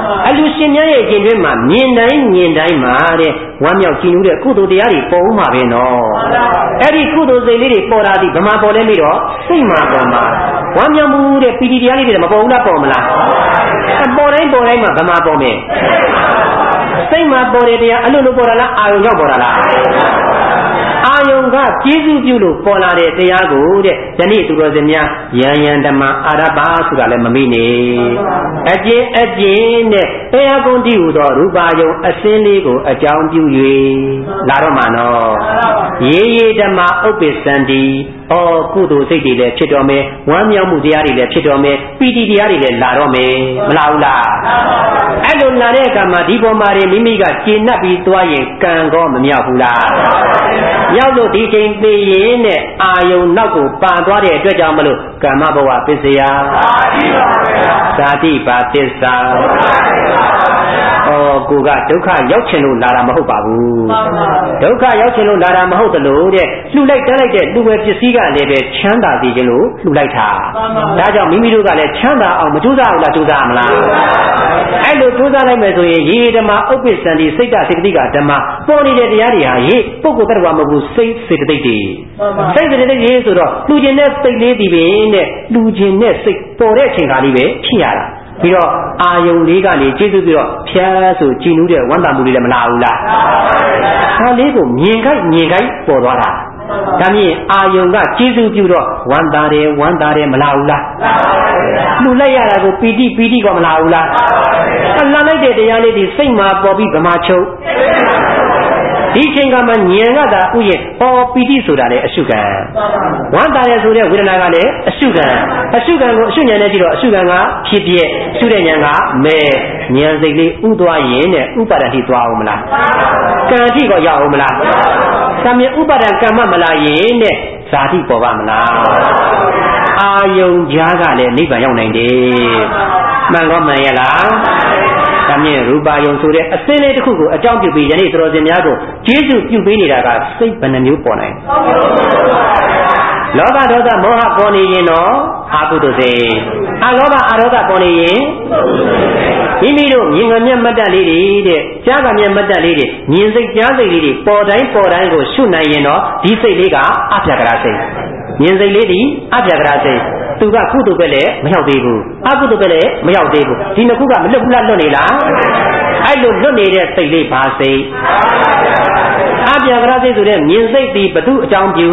အလူရှင်များရဲ့ခြင်းတွင်မှာမြင်တိုင်းမြင်တိုင်းမှာတဲ့ဝမ်းမြောက်ကြည်နူးတဲ့ကုသိုလ်တရားတွေပေါ်ဦးမှာပဲနော်အဲ့ဒီကုသိုလ်စိတ်လေးတွေပေါ်လာသည်ဗမာပေါ်လဲပြီးတော့စိတ်မှာပေါ်မှာဝမ်းမြောက်မှုတဲ့ပီတိတရားလေးတွေမပေါ်ဘူးလားပေါ်မလားပေါ်တိုင်းပေါ်တိုင်းမှာဗမာပေါ်မယ်စိတ်မှာပေါ်တဲ့တရားအလိုလိုပေါ်လာလားအာယုံရောက်ပေါ်လာလားအာယုံကကျေးဇူးပြုလို့ပေါ်လာတဲ့တရားကိုတဲ့ဒီနေ့သူတော်စင်များယံယံဓမ္မအာရပါဆိုတာလည်းမမေ့နေအကျဉ်အကျဉ်နဲ့တရားကုန်းတိဟူသောရူပါယုံအစင်းလေးကိုအကြောင်းပြု၍လာတော့မှာနော်ရေရေဓမ္မဥပ္ပစ္စံတိဩကုသိုလ်စိတ်တွေလည်းဖြစ်တော်မယ်ဝမ်းမြောက်မှုတရားတွေလည်းဖြစ်တော်မယ်ပီတိတရားတွေလည်းလာတော့မယ်မလားဘူးလားအဲ့လိုလာတဲ့အခါမှာဒီပေါ်မှာမိမိကကျေနပ်ပြီးသွားရင်ကံကောမမြောက်ဘူးလားရောက်လို့ဒီချိန်သိရင်နဲ့အာယုံနောက်ကိုပါသွားတဲ့အတွက်ကြောင့်မလို့ကမ္မဘဝပစ္စယဇာတိပါသစ္စာဩကိုကဒုက္ခရောက်ချင်လို့လာတာမဟုတ်ပါဘူးဒုက္ခရောက်ချင်လို့လာတာမဟုတ်သလိုတဲ့လှူလိုက်တန်းလိုက်တဲ့လူပဲပစ္စည်းကလည်းပဲချမ်းသာသေးခြင်းလို့လှူလိုက်တာဒါကြောင့်မိမိတို့ကလည်းချမ်းသာအောင်မကြိုးစားဘူးလားကြိုးစားမလားအဲ့လိုကြိုးစားလိုက်မယ်ဆိုရင်ရေဓမ္မဥပ္ပစ္စံဒီစိတ်တစေတသိကဓမ္မပေါ်နေတဲ့တရားတွေဟာရေပုဂ္ဂိုလ်တ attva မဟုတ်ဘူးစိတ်စေတသိက်တွေစိတ်စေတသိက်ရေဆိုတော့လှူခြင်းနဲ့စိတ်လေးဒီပင်နဲ့လှူခြင်းနဲ့စိတ်ပေါ်တဲ့အချိန်ခါလေးပဲဖြစ်ရတာပြီးတော့အာယုံလေးကနေကျေးဇူးပြီးတော့ဖြားဆိုကြည်နူးတဲ့ဝမ်းသာမှုလေးလည်းမလာဘူးလားဒါလေးကိုမြင်ခိုက်မြင်ခိုက်ပေါ်သွားတာဒါမြင်အာယုံကကျေးဇူးပြုတော့ဝမ်းသာတယ်ဝမ်းသာတယ်မလာဘူးလားလှူလိုက်ရတာကိုပီတိပီတိကမလာဘူးလားအလံလိုက်တဲ့တရားလေးဒီစိတ်မှာပေါ်ပြီးဗမာချုပ်ဒီချိန်ကမှဉာဏ်ကသာဥယျဟောပီတိဆိုတာလေအရှုခံဝမ်းသာရဆိုတဲ့ဝေဒနာကလည်းအရှုခံအရှုခံကိုအရှုဉာဏ်နဲ့ကြည့်တော့အရှုခံကဖြစ်ပြရှုတဲ့ဉာဏ်ကမဲဉာဏ်စိတ်လေးဥသွားရင်နဲ့ဥပါဒတိသွားအောင်မလားကံတိကိုရအောင်မလားကံမြဥပါဒံကမ္မမလာရင်နဲ့ဇာတိပေါ်ပါမလားအာယုံကြားကလည်းနိဗ္ဗာန်ရောက်နိုင်တယ်မှန်ကောမှန်ရဲ့လားဒါမြင်ရူပါယုံဆိုတဲ့အစင်းလေးတစ်ခုကိုအကြောင်းပြုပြီးယနေ့သတော်စင်များကိုကျေးဇူးပြုပေးနေတာကစိတ်ဘယ်နှမျိုးပေါ်နိုင်လောဘဒေါသမောဟပေါ်နေရင်တော့အာဟုတုစေအလောဘအာရောဂပေါ်နေရင်မိမိတို့မြင်ငမျက်မတ်တက်လေးတွေတဲ့ကြားကမျက်မတ်တက်လေးတွေမြင်စိတ်ကြားစိတ်လေးတွေပေါ်တိုင်းပေါ်တိုင်းကိုရှုနိုင်ရင်တော့ဒီစိတ်လေးကအပြကရာစိတ်မြင်စိတ်လေးဒီအပြကရာစိတ်သူကကုသိုလ်ပဲလေမရောက်သေးဘူးအကုသိုလ်ပဲလေမရောက်သေးဘူးဒီနှစ်ခုကမလွတ်ဘူးလားလွတ်နေလားအဲ့လိုလွတ်နေတဲ့စိတ်လေးဘာစိတ်အပြကရာစိတ်ဆိုတဲ့မြင်စိတ်ဒီဘု து အကြောင်းပြု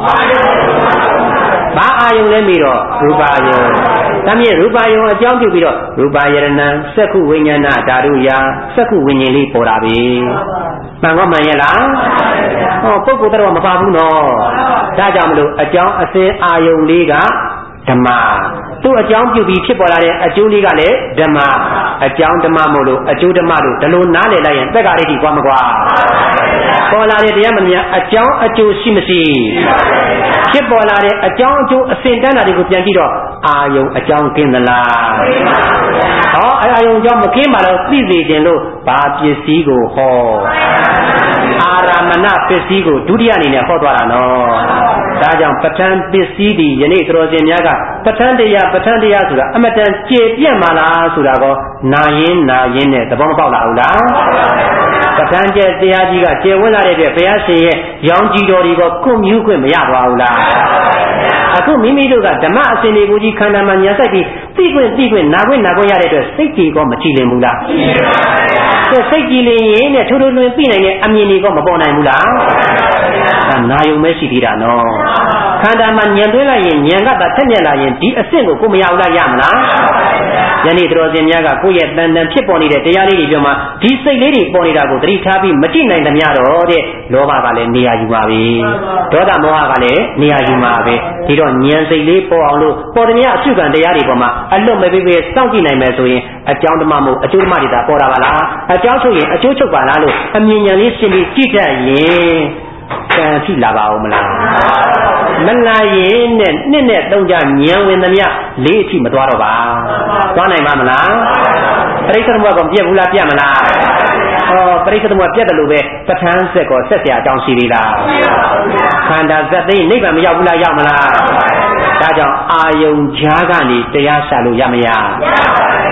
ဘာအာယုံလဲပြီးတော့ရူပါယုံဒါမြင်ရူပါယုံအကြောင်းပြုပြီးတော့ရူပါယရဏံစက္ခုဝိညာဏဓာတုယာစက္ခုဝိညာဉ်လေးပေါ်တာပဲမှန်ကောမှန်ရဲ့လားဟောပုဂ္ဂိုလ်တော်မပါဘူးနော်ဒါကြောင့်မလို့အကြောင်းအစင်းအာယုံလေးကဓမ္မသူ့အကြောင်းပြုပြီးဖြစ်ပေါ်လာတဲ့အကျိုးလေးကလည်းဓမ္မအကြောင်းဓမ္မမို့လို့အကျိုးဓမ္မလို့ဒီလိုနားလည်လိုက်ရင်တက္ကရာတိကွာမကွာပေါ်လာတဲ့တရားမမြတ်အကြောင်းအကျိုးရှိမရှိဖြစ်ပေါ်လာတဲ့အကြောင်းအကျိုးအစဉ်တန်းတာတွေကိုပြန်ကြည့်တော့အာယုံအကြောင်းကင်းသလားဟောအာယုံအကြောင်းမကင်းပါတော့သိစေခြင်းလို့ဘာပစ္စည်းကိုဟောအာရမဏပစ္စည်းကိုဒုတိယအနေနဲ့ဟောသွားတာနော်ဒါကြောင့်ပဋ္ဌာန်းပစ္စည်းဒီယနေ့သတော်စင်များကပဋ္ဌာန်းတရားပဋ္ဌာန်းတရားဆိုတာအမတန်ကျေပြန့်ပါလားဆိုတာကောနာရင်နာရင်နဲ့သဘောမပေါက်လာဘူးလားပဋ္ဌာန်းကျက်တရားကြီးကကျေဝန်းလာတဲ့အတွက်ဘုရားရှင်ရဲ့ရောင်ကြီးတော်တွေကိုကွန်မြူးခွင့်မရပါဘူးလားအခုမိမိတို့ကဓမ္မအစဉ်တွေကိုကြီးခန္ဓာမှာညာဆိုင်ပြီးသိခွင့်သိခွင့်နာခွင့်နာခွင့်ရတဲ့အတွက်စိတ်ကြီးကောမကြည်လင်ဘူးလားကြည်ပါဘူးစိတ်ကြည်လင်ရင်နဲ့ထိုးထိုးလွင်သိနိုင်တဲ့အမြင်တွေကောမပေါ်နိုင်ဘူးလားဒါနာယုံမဲရှိသေးတာနော်ခန္ဓာမှာညံသွင်းလိုက်ရင်ညံကသာဆက်မြက်လာရင်ဒီအဆင့်ကိုကိုမရဘူးလားရမလားယနေ့တော်စင်များကကိုယ့်ရဲ့တန်တန်ဖြစ်ပေါ်နေတဲ့တရားလေးတွေပြောမှာဒီစိတ်လေးတွေပေါ်နေတာကိုသတိထားပြီးမကြည့်နိုင်သမျှတော့တဲ့လောဘကလည်းနေရာယူပါပဲဒေါသမောဟကလည်းနေရာယူပါပဲဒီတော့ဉာဏ်စိတ်လေးပေါ်အောင်လို့ပေါ်သည်များအစုကံတရားတွေပေါ်မှာအလွတ်မပေးပေးစောင့်ကြည့်နိုင်မယ်ဆိုရင်အကြောင်းဓမ္မမို့အကျိုးဓမ္မတွေသာပေါ်တာပါလားအကြောင်းချုပ်ရင်အကျိုးချုပ်ပါလားလို့အမြင်ဉာဏ်လေးရှင်းပြီးကြည့်တတ်ရင်ကံရှိလာပါဦးမလားမလာရင်နဲ့နှစ်နဲ့သုံးကြဉာဏ်ဝင်သမျှလေးအထိမသွားတော့ပါသွားနိုင်ပါမလားပရိစ္ဆေသမုပ္ပါကပြက်ဘူးလားပြက်မလားဟောပရိစ္ဆေသမုပ္ပါပြက်တယ်လို့ပဲပဋ္ဌာန်းဆက်ကောဆက်เสียအကြောင်းရှိသေးလားခန္ဓာဇတ်သိနိဗ္ဗာန်မရောက်ဘူးလားရောက်မလားဒါကြောင့်အာယုံကြားကနေတရားရှာလို့ရမရရပါဘူး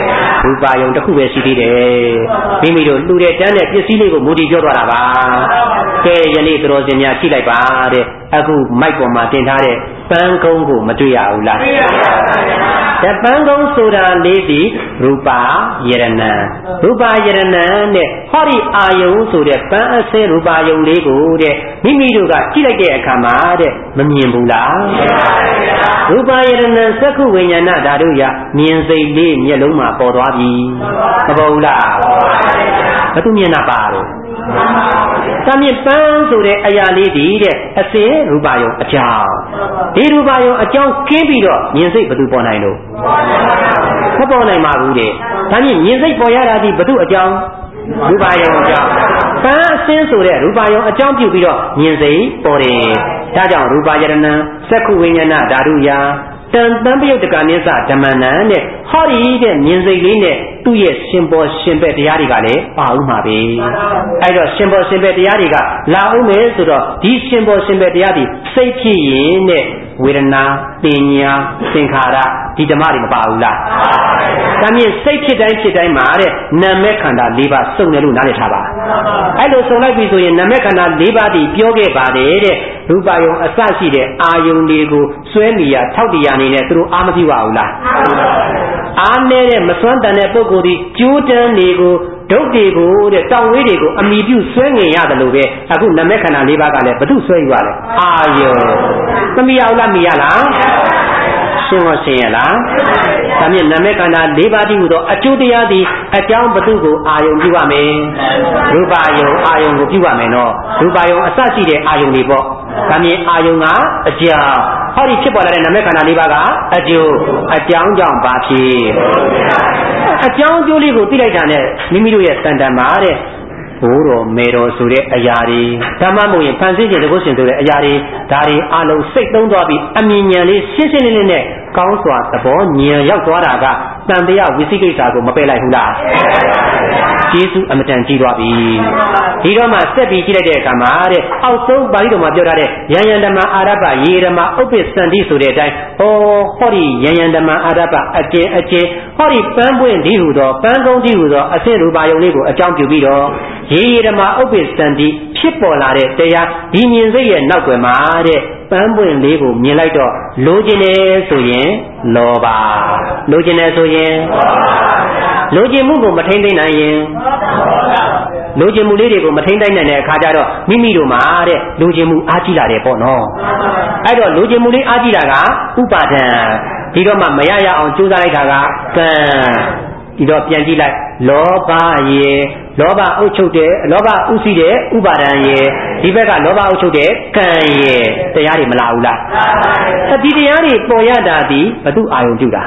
ရူပါယုံတစ်ခုပဲရှိသေးတယ်မိမိတို့လူတဲ့တန်းတဲ့ပစ္စည်းလေးကိုမူတည်ပြောသွားတာပါကဲယနေ့တော်စင်များကြည့်လိုက်ပါတဲ့အခုမိုက်ပေါ်မှာတင်ထားတဲ့ပန်းကုန်းကိုမတွေ့ရဘူးလားတွေ့ရပါဗျာတပန်းကုန်းဆိုတာလေးစီရူပါယရဏံရူပါယရဏံနဲ့ဟောဒီအာယုံဆိုတဲ့ပန်းအစဲရူပါယုံလေးကိုတဲ့မိမိတို့ကကြည့်လိုက်တဲ့အခါမှာတဲ့မမြင်ဘူးလားမြင်ပါဗျာရူပါယရဏံသက္ခုဝိညာဏဓာတုယမြင်စိတ်လေးမျက်လုံးမှာပေါ်သွားပြီမပေါ်ဘူးလားဘယ်သူမြင်တာပါတော့တမြင့်ပန်းဆိုတဲ့အရာလေးဒီတဲ့အစင်ရူပါယုံအကြောင်းဒီရူပါယုံအကြောင်းကင်းပြီးတော့မြင်စိတ်ဘယ်သူပေါ်နိုင်လို့မပေါ်နိုင်ပါဘူးတဲ့ဒါမြင့်မြင်စိတ်ပေါ်ရတာဒီဘယ်သူအကြောင်းရူပါယုံအကြောင်းပန်းအစင်ဆိုတဲ့ရူပါယုံအကြောင်းပြုပြီးတော့မြင်စိတ်ပေါ်တယ်ဒါကြောင့်ရူပါယရဏံသက္ခုဝိညာဏဓာတုယတန်တံပယုတ်တကနိစ္စဓမ္မနံတဲ့ဟောဒီတဲ့မြင်စိတ်လေးနဲ့သူ့ရဲ့ရှင်ပေါ်ရှင်ဘက်တရားတွေကလည်းပါဦးမှာပဲအဲ့တော့ရှင်ပေါ်ရှင်ဘက်တရားတွေကလာဦးမယ်ဆိုတော့ဒီရှင်ပေါ်ရှင်ဘက်တရားတွေစိတ်ဖြစ်ရင်တဲ့ဝေဒနာပညာသင်္ခါရဒီဓမ္မတွေမပါဘူးလားဒါမြင်စိတ်ဖြစ်တိုင်းဖြစ်တိုင်းမှာတဲ့နာမည်ခန္ဓာ၄ပါးစုံတယ်လို့နားလည်ထားပါအဲ့လိုစုံလိုက်ပြီဆိုရင်နာမည်ခန္ဓာ၄ပါးဒီပြောခဲ့ပါတယ်တဲ့ရူပါယုံအစရှိတဲ့အာယုံတွေကိုစွဲမိရထောက်တရားနေနဲ့သူတို့အာမပြုပါဘူးလားအားနေတဲ့မစွမ်းတန်တဲ့ပုဂ္ဂိုလ်ဒီကျိုးတန်းတွေကိုဒုတ်တွေကိုတဲ့တောင်ဝေးတွေကိုအမိပြုဆွဲငင်ရတယ်လို့ပဲအခုနမခန္ဓာ၄ပါးကလည်းဘု து ဆွဲယူရလဲအာယုံမမီရအောင်လားမီရလားရှင်းမရှင်းရလားဒါမြင့်နမခန္ဓာ၄ပါးတည်းဟူသောအကျိုးတရားသည်အကြောင်းဘု து ကိုအာယုံပြုရမယ်ရူပါယုံအာယုံကိုပြုရမယ်နော်ရူပါယုံအစရှိတဲ့အာယုံတွေပေါ့ဒါမြင့်အာယုံကအကြောင်းဟောဒီဖြစ်ပေါ်လာတဲ့နမခန္ဓာ၄ပါးကအကျိုးအကြောင်းကြောင့်ဘာဖြစ်အကြောင်းအကျိုးလေးကိုသိလိုက်တာနဲ့မိမိတို့ရဲ့တန်တန်မှာတဲ့ဘိုးတော်မေတော်ဆိုတဲ့အရာတွေဓမ္မမို့ရင်ဖန်ဆင်းခြင်းတကုရှင်ဆိုတဲ့အရာတွေဒါတွေအလုံးစိတ်သုံးသွားပြီးအမြင်ဉာဏ်လေးရှင်းရှင်းလင်းလင်းနဲ့ကောင်းစွာသဘောဉာဏ်ရောက်သွားတာကတန်တရားဝိသိကိစ္စကိုမပယ်လိုက်ဘူးလားကျေးဇူးအမတန်ကြီးသွားပြီဒီတော့မှဆက်ပြီးကြည့်လိုက်တဲ့အခါမှာတဲ့အောက်ဆုံးပါဠိတော်မှာပြောထားတဲ့ယံယံဓမ္မအာရပယေဓမ္မဥပ္ပစ္စန္တိဆိုတဲ့အတိုင်းဟောဟောဒီယံယံဓမ္မအာရပအကျဉ်အကျဉ်ဟောဒီပန်းပွင့်ဒီဟူသောပန်းကုန်းဒီဟူသောအဆင့်ရူပါယုံလေးကိုအကြောင်းပြုပြီးတော့ယေဓမ္မဥပ္ပစ္စန္တိဖြစ်ပေါ်လာတဲ့တရားဒီမြင်စိတ်ရဲ့နောက်ွယ်မှာတဲ့ပန်းပွင့်လေးကိုမြင်လိုက်တော့လိုချင်တယ်ဆိုရင်လောဘလိုချင်တယ်ဆိုရင်လိုချင်မှုကိုမထိန်းသိမ်းနိုင်ရင်လိုချင်မှုလေးတွေကိုမထိန်းသိမ်းနိုင်တဲ့အခါကျတော့မိမိတို့မှာတဲ့လိုချင်မှုအားကြီးလာတယ်ပေါ့နော်အဲ့တော့လိုချင်မှုလေးအားကြီးတာကဥပါဒံဒီတော့မှမရရအောင်ကြိုးစားလိုက်တာကကံဒီတော့ပြန်ကြည့်လိုက်လောဘရေလောဘအုပ်ချုပ်တဲ့လောဘဥသိတဲ့ဥပါဒံရေဒီဘက်ကလောဘအုပ်ချုပ်တဲ့ကံရေတရားတွေမလာဘူးလားဒီတရားတွေပေါ်ရတာဒီဘသူအာယုံပြုတာ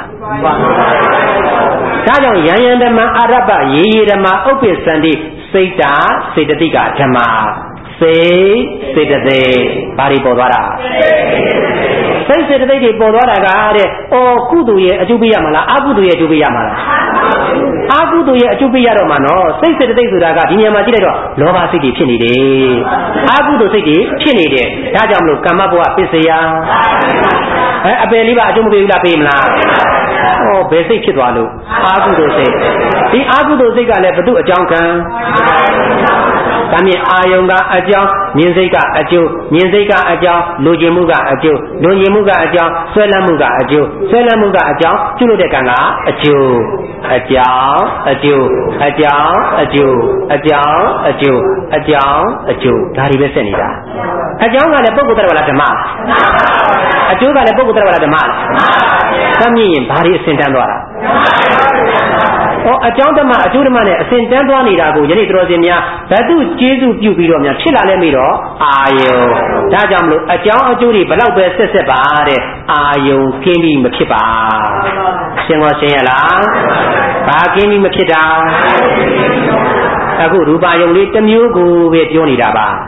ဒါကြောင့်ယံယံဓမ္မအာရပယေယေဓမ္မဥပ္ပစ္စန္တိစိတ်တာစေတသိကဓမ္မစိတ်စေတသိက်ဘာတွေပေါ်သွားတာစိတ်စေတသိက်တွေပေါ်သွားတာကတဲ့အော်ကုသိုလ်ရဲ့အကျိုးပေးရမှာလားအကုသိုလ်ရဲ့အကျိုးပေးရမှာလားအကုသိုလ်ရဲ့အကျိုးပေးရတော့မှာနော်စိတ်စေတသိက်ဆိုတာကဒီညမှာကြည့်လိုက်တော့လောဘစိတ်တွေဖြစ်နေတယ်အကုသိုလ်စိတ်တွေဖြစ်နေတယ်ဒါကြောင့်မလို့ကမ္မဘဝပစ္စယအဲအပယ်လေးပါအကျိုးမပေးဘူးလားပေးမလားဩဘယ်စိတ်ဖြစ်သွားလို့အာဟုသိုလ်စိတ်ဒီအာဟုသိုလ်စိတ်ကလည်းဘု து အကြောင်းကံဒါမြင်အာယုံကအကြောင်းမြင်စိတ်ကအကျိုးမြင်စိတ်ကအကြောင်းလူကျင်မှုကအကျိုးလူကျင်မှုကအကြောင်းဆွဲလန်းမှုကအကျိုးဆွဲလန်းမှုကအကြောင်းကျွလို့တဲ့ကံကအကျိုးအကြောင်းအကျိုးအကြောင်းအကျိုးအကြောင်းအကျိုးအကြောင်းအကျိုးဒါတွေပဲဆက်နေတာအကြောင်းကလည်းပုဂ္ဂိုလ်တရားလားဓမ္မအကျိုးကလည်းပုဂ္ဂိုလ်တရားလားဓမ္မသမမြင်ရင်ဘာတွေအစဉ်တန်းသွားတာဟောအကြောင်းဓမ္မအကျိုးဓမ္မနဲ့အစဉ်တန်းသွားနေတာကိုယနေ့တော်စင်များဘု து ကျေးဇူးပြုပြီးတော့များဖြစ်လာလဲမိတော့အာယုံဒါကြောင့်မလို့အကြောင်းအကျိုးတွေဘလောက်ပဲဆက်ဆက်ပါတဲ့အာယုံကင်းပြီးမဖြစ်ပါရှင်းတော့ရှင်းရလားဘာကင်းပြီးမဖြစ်တာအခုရူပါယုံလေးတစ်မျိုးကိုပဲပြောနေတာပါ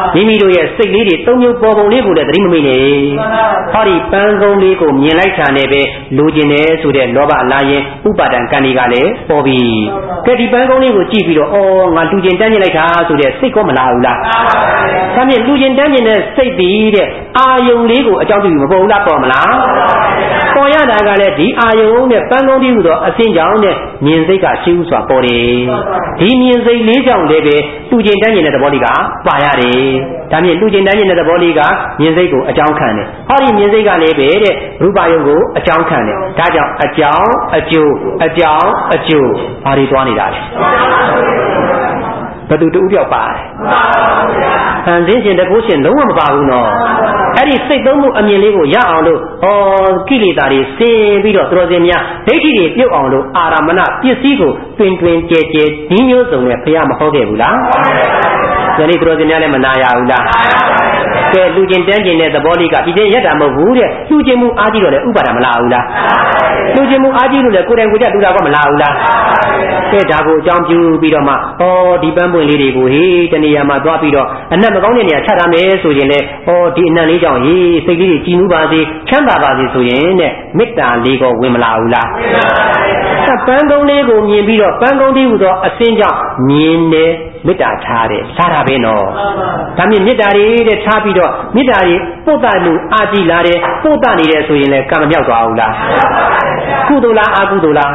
မိမိတို့ရဲ့စိတ်လေးတွေသုံးမျိုးပေါ်ပုံလေးကိုလည်းသတိမမိနဲ့ဟောဒီပန်းကုန်းလေးကိုမြင်လိုက်တာနဲ့ပဲလိုချင်တယ်ဆိုတဲ့လောဘလာရင်ဥပါဒံကံတွေကလည်းပေါ်ပြီကဲဒီပန်းကုန်းလေးကိုကြည့်ပြီးတော့အော်ငါလူချင်းတန်းကျင်လိုက်တာဆိုတဲ့စိတ်ကောမလာဘူးလားဒါဖြင့်လူချင်းတန်းကျင်တဲ့စိတ်ပြီးတဲ့အာယုံလေးကိုအကြောင်းပြုပြီးမပေါ်ဘူးလားပေါ်မလားပေါ်ရတာကလည်းဒီအာယုံနဲ့ပန်းကုန်းလေးဟူသောအစင်းကြောင့်နဲ့မြင်စိတ်ကရှိဥစွာပေါ်တယ်ဒီမြင်စိတ်လေးကြောင့်လည်းပဲလူချင်းတန်းကျင်တဲ့သဘောလေးကပါရတယ်ဒါဖြင့်လူချင်းတန်းကျင်တဲ့သဘောလေးကမြင်စိတ်ကိုအကြောင်းခံတယ်ဟောဒီမြင်စိတ်ကလည်းပဲတဲ့ရူပယုံကိုအကြောင်းခံတယ်ဒါကြောင့်အကြောင်းအကျိုးအကြောင်းအကျိုးဘာတွေသွားနေတာလဲဘယ်သူတူပြောက်ပါတယ်ဟန်စင်းရှင်တကုရှင်လုံးဝမပါဘူးနော်အဲ့ဒီစိတ်သုံးမှုအမြင်လေးကိုရအောင်လို့ဟောကိလေသာတွေဆင်းပြီးတော့သူတော်စင်များဒိဋ္ဌိတွေပြုတ်အောင်လို့အာရမဏပစ္စည်းကိုတွင်တွင်ကြဲကြဲဒီမျိုးစုံနဲ့ဘုရားမဟောခဲ့ဘူးလားဒီနေ့သူတော်စင်များလည်းမနာရဘူးလားကဲလူချင်းတန်းကျင်တဲ့သဘောလေးကဒီတဲ့ရက်တာမဟုတ်ဘူးတဲ့လူချင်းမှုအားကြီးတော့လေဥပါဒမလာဘူးလားလူချင်းမှုအားကြီးလို့လေကိုယ်တိုင်ကိုယ်ကျလူတာကမလာဘူးလားကဲဒါကိုအကြောင်းပြုပြီးတော့မှဩဒီပန်းပွင့်လေးတွေကိုဟေးတနေရာမှာသွားပြီးတော့အနက်မကောင်းတဲ့နေရာချထားမယ်ဆိုရင်လေဩဒီအနက်လေးကြောင့်ဟေးစိတ်လေးတွေကြည်နူးပါစေချမ်းသာပါစေဆိုရင်တဲ့မေတ္တာလေးကိုဝင်မလာဘူးလားပန်းကုန်းလေးကိုမြင်ပြီးတော့ပန်းကုန်းလေးဟူသောအစင်းကြောင့်မြင်တယ်မေတ္တာထားတယ်စားတာပဲနော်ဒါမြင်မေတ္တာတွေတဲ့ထားပြီးတော့မေတ္တာတွေပို့တမှုအာကြည်လာတယ်ပို့တနေတယ်ဆိုရင်လည်းကံမမြောက်သွားဘူးလားကုသိုလ်လားအကုသိုလ်လား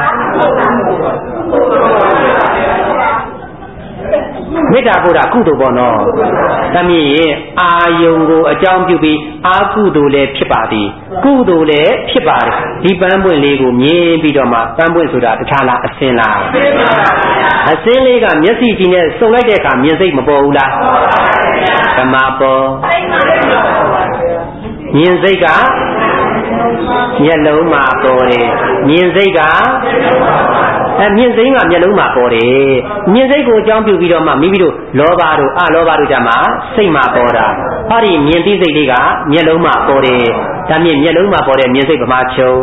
မေတ္တာပို့တာကုသိုလ်ပေါ့နော်ဒါမြင်ရင်အာယုံကိုအကြောင်းပြုပြီးအာကုသိုလ်လည်းဖြစ်ပါသည်ကုသိုလ်လည်းဖြစ်ပါတယ်ဒီပန်းပွင့်လေးကိုမြင်ပြီးတော့မှပန်းပွင့်ဆိုတာတခြားလားအစင်းလားအစင်းလေးကမျက်စိကြည့်နဲ့စုံလိုက်တဲ့အခါမြင်စိတ်မပေါ်ဘူးလားဓမ္မပေါ်မြင်စိတ်ကမျက်လုံးမှာပေါ်တယ်မြင်စိတ်ကအဲမြင်စိတ်ကမျက်လုံးမှာပေါ်တယ်မြင်စိတ်ကိုအကြောင်းပြုပြီးတော့မှမိမိတို့လောဘတို့အလောဘတို့ကြမှာစိတ်မှာပေါ်တာဟောဒီမြင်သိစိတ်လေးကမျက်လုံးမှာပေါ်တယ်ဒါမြင်မျက်လုံးမှာပေါ်တဲ့မြင်စိတ်ဗမာချုပ်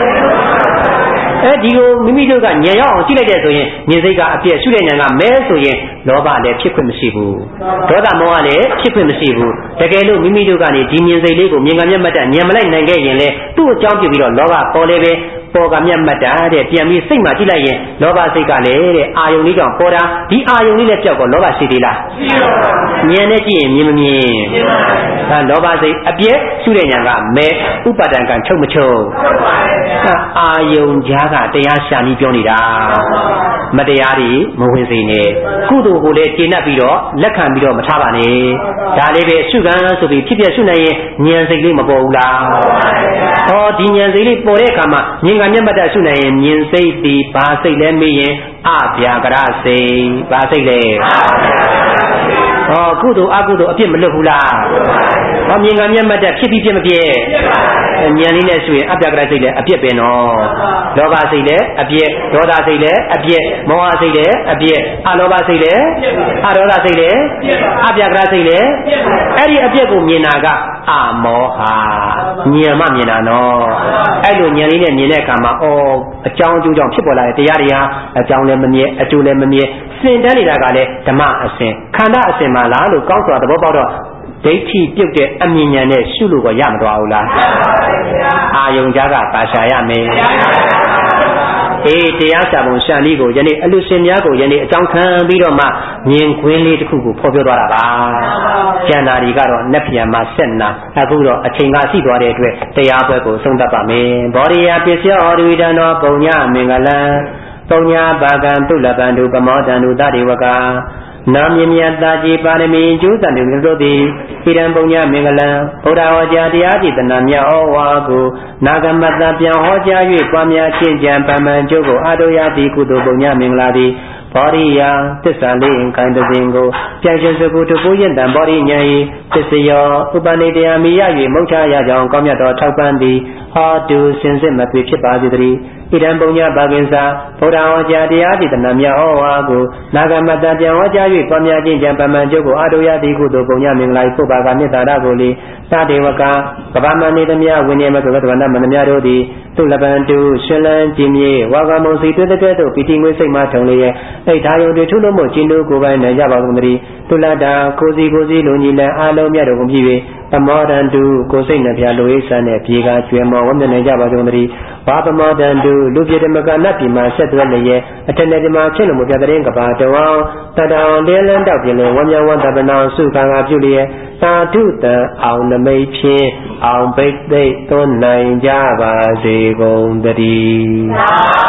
အဲဒီကိုမိမိတို့ကညံရောက်အောင်ကြည့်လိုက်တဲ့ဆိုရင်မြင်စိတ်ကအပြည့်ရှုတဲ့ဉာဏ်ကမဲဆိုရင်လောဘလည်းဖြစ်ခွင့်မရှိဘူးဒေါသမောဟလည်းဖြစ်ခွင့်မရှိဘူးတကယ်လို့မိမိတို့ကနေဒီမြင်စိတ်လေးကိုမြင်ကမျက်မှတ်တညံမလိုက်နိုင်ခဲ့ရင်လေသူ့အကြောင်းပြပြီးတော့လောဘပေါ်လေပဲပေါ်ကမျက်မှတ်တာတဲ့ပြန်ပြီးစိတ်မှာကြည့်လိုက်ရင်လောဘစိတ်ကလည်းတဲ့အာယုန်လေးကြောင့်ပေါ်တာဒီအာယုန်လေးလည်းပြောက်တော့လောဘရှိသေးလားရှိပါဘူးဉာဏ်နဲ့ကြည့်ရင်မြင်မမြင်မြင်ပါဘူးဒါလောဘစိတ်အပြည့်ရှုတဲ့ဉာဏ်ကမဲဥပါဒံကံချုပ်မချုပ်ချုပ်ပါဘူးအာယုန်ကြားကတရားရှာပြီးပြောနေတာမတရားတွေမဝင်စေနဲ့ကုသိုလ်ကိုလည်းကျေနပ်ပြီးတော့လက်ခံပြီးတော့မထားပါနဲ့ဒါလေးပဲရှုကံဆိုပြီးဖြစ်ဖြစ်ရှုနိုင်ရင်ဉာဏ်စိတ်လေးမပေါ်ဘူးလားဟောဒီဉာဏ်စိတ်လေးပေါ်တဲ့အခါမှာဉာဏ်ကမျက်မှတ်တရှုနိုင်ရင်မြင်စိတ်ဒီဘာစိတ်လဲမေးရင်အဗျာကရစိတ်ဘာစိတ်လဲဟောကုသိုလ်အကုသိုလ်အပြစ်မလွတ်ဘူးလားဟောမြင်ကမျက်မှတ်တဖြစ်ပြီးဖြစ်မဖြစ်ဉာဏ်လေးနဲ့ဆိုရင်အဗျာကရစိတ်လဲအပြစ်ပဲနော်လောဘစိတ်လဲအပြစ်ဒေါသစိတ်လဲအပြစ်မောဟစိတ်လဲအပြစ်အလောဘစိတ်လဲအဒေါသစိတ်လဲအဗျာကရစိတ်လဲအဲ့ဒီအပြစ်ကိုမြင်တာကအမောဟဉာဏ်မှမြင်တာနော်အဲ့လိုဉာဏ်လေးနဲ့မြင်တဲ့အခါမှာအော်အကြောင်းအကျိုးကြောင့်ဖြစ်ပေါ်လာတဲ့တရားတွေဟာအကြောင်းလည်းမမြဲအကျိုးလည်းမမြဲစင်တန်းနေတာကလည်းဓမ္မအစဉ်ခန္ဓာအစဉ်မှာလားလို့ကောင်းစွာသဘောပေါက်တော့ဒိဋ္ဌိပြုတ်တဲ့အမြင်ဉာဏ်နဲ့ရှုလို့ကရမသွားဘူးလားအာယုံကြားကပါရှာရမယ်အေးတရားစာပုံရှာနည်းကိုယနေ့အလူရှင်များကိုယနေ့အကြောင်းခံပြီးတော့မှမြင်ခွင်းလေးတစ်ခုကိုဖော်ပြသွားတာပါကျန်တာတွေကတော့နက်ပြန်မှာဆက်နာအခုတော့အချိန်ကရှိသွားတဲ့အတွက်တရားပွဲကိုဆုံးသတ်ပါမယ်ဘောရိယပစ္စယောဒဝိဒံသောပုံညမင်္ဂလံပုံညဘာကံတုလပံတုပမောတံတုတတိဝကနာမြမြတ်တာကြီးပါရမီကျိုးတန်တွေတို့သည်ဣရံပုံညမင်္ဂလံဘုရားဟောကြားတရားဒေသနာမြတ်ဩဝါကိုနာဂမတ္တပြန်ဟောကြား၍ပွားများခြင်းကြံပမှန်ကျုပ်ကိုအာတုယတိကုသိုလ်ပုံညမင်္ဂလာသည်ဘောရိယသစ္စာလေးအင်ခိုင်တဲ့စဉ်ကိုပြန်ရှင်စကုတပုယံတံဘောရိညာဤသစ္စယောဥပနိတယမိရ၍မုတ်ချရကြောင်းကောင်းမြတ်သောထောက်ပံ့သည်ဟောတုစင်စစ်မသွေဖြစ်ပါစေတည်းဣဒံပုညပါကင်္စာဗုဒ္ဓဟောကြားတရားဒေသနာများဟောဝါကိုနာဂမတ္တပြန်ဟောကြား၍ပွားများခြင်းကြံပမန်ကျုပ်ကိုအာထုရသည်ကုသိုလ်ပုညမင်္ဂလာဖို့ပါကမေတ္တာရကိုလေသတေဝကကဗမဏိတမြဝိနည်းမကဝတ္တဝန္တမန္တမြတို့သည်သူလပန်တုရှင်လန်းကြည်မြေဝါကမုံစီတွေ့တဲ့ကဲ့သို့ပီတိငွေစိတ်မှထုံလျက်အိဋ္ဌာယုံတွေထုလို့မို့ကျင်းတို့ကိုယ်ပိုင်နိုင်ကြပါကုန်သတည်းသူလတ္တာကိုစီကိုစီလူညီလန်အားလုံးမြတ်တို့ကိုပြည့်၍ပမောဒန္တုကိုစိတ်နှပြလူအိဆန်းနဲ့ပြေကကျွယ်မောဝမြနိုင်ကြပါကုန်သတည်းဘာပမောဒန္တုလူပြေတမကနတ်ပြည်မှာဆက်သွဲလျက်အထက်နဲ့ဒီမှာချင်းလိုမပြတဲ့ကဘာတော်တတံလဲလန်းတောက်ပြင်းလဲဝမြဝန္တပနာစုခံကပြုလျက်သာဓုတံအောင်နမိတ်ဖြင့်အောင်ပိတ်သိသွန်းနိုင်ကြပါစေကုန်သတည်း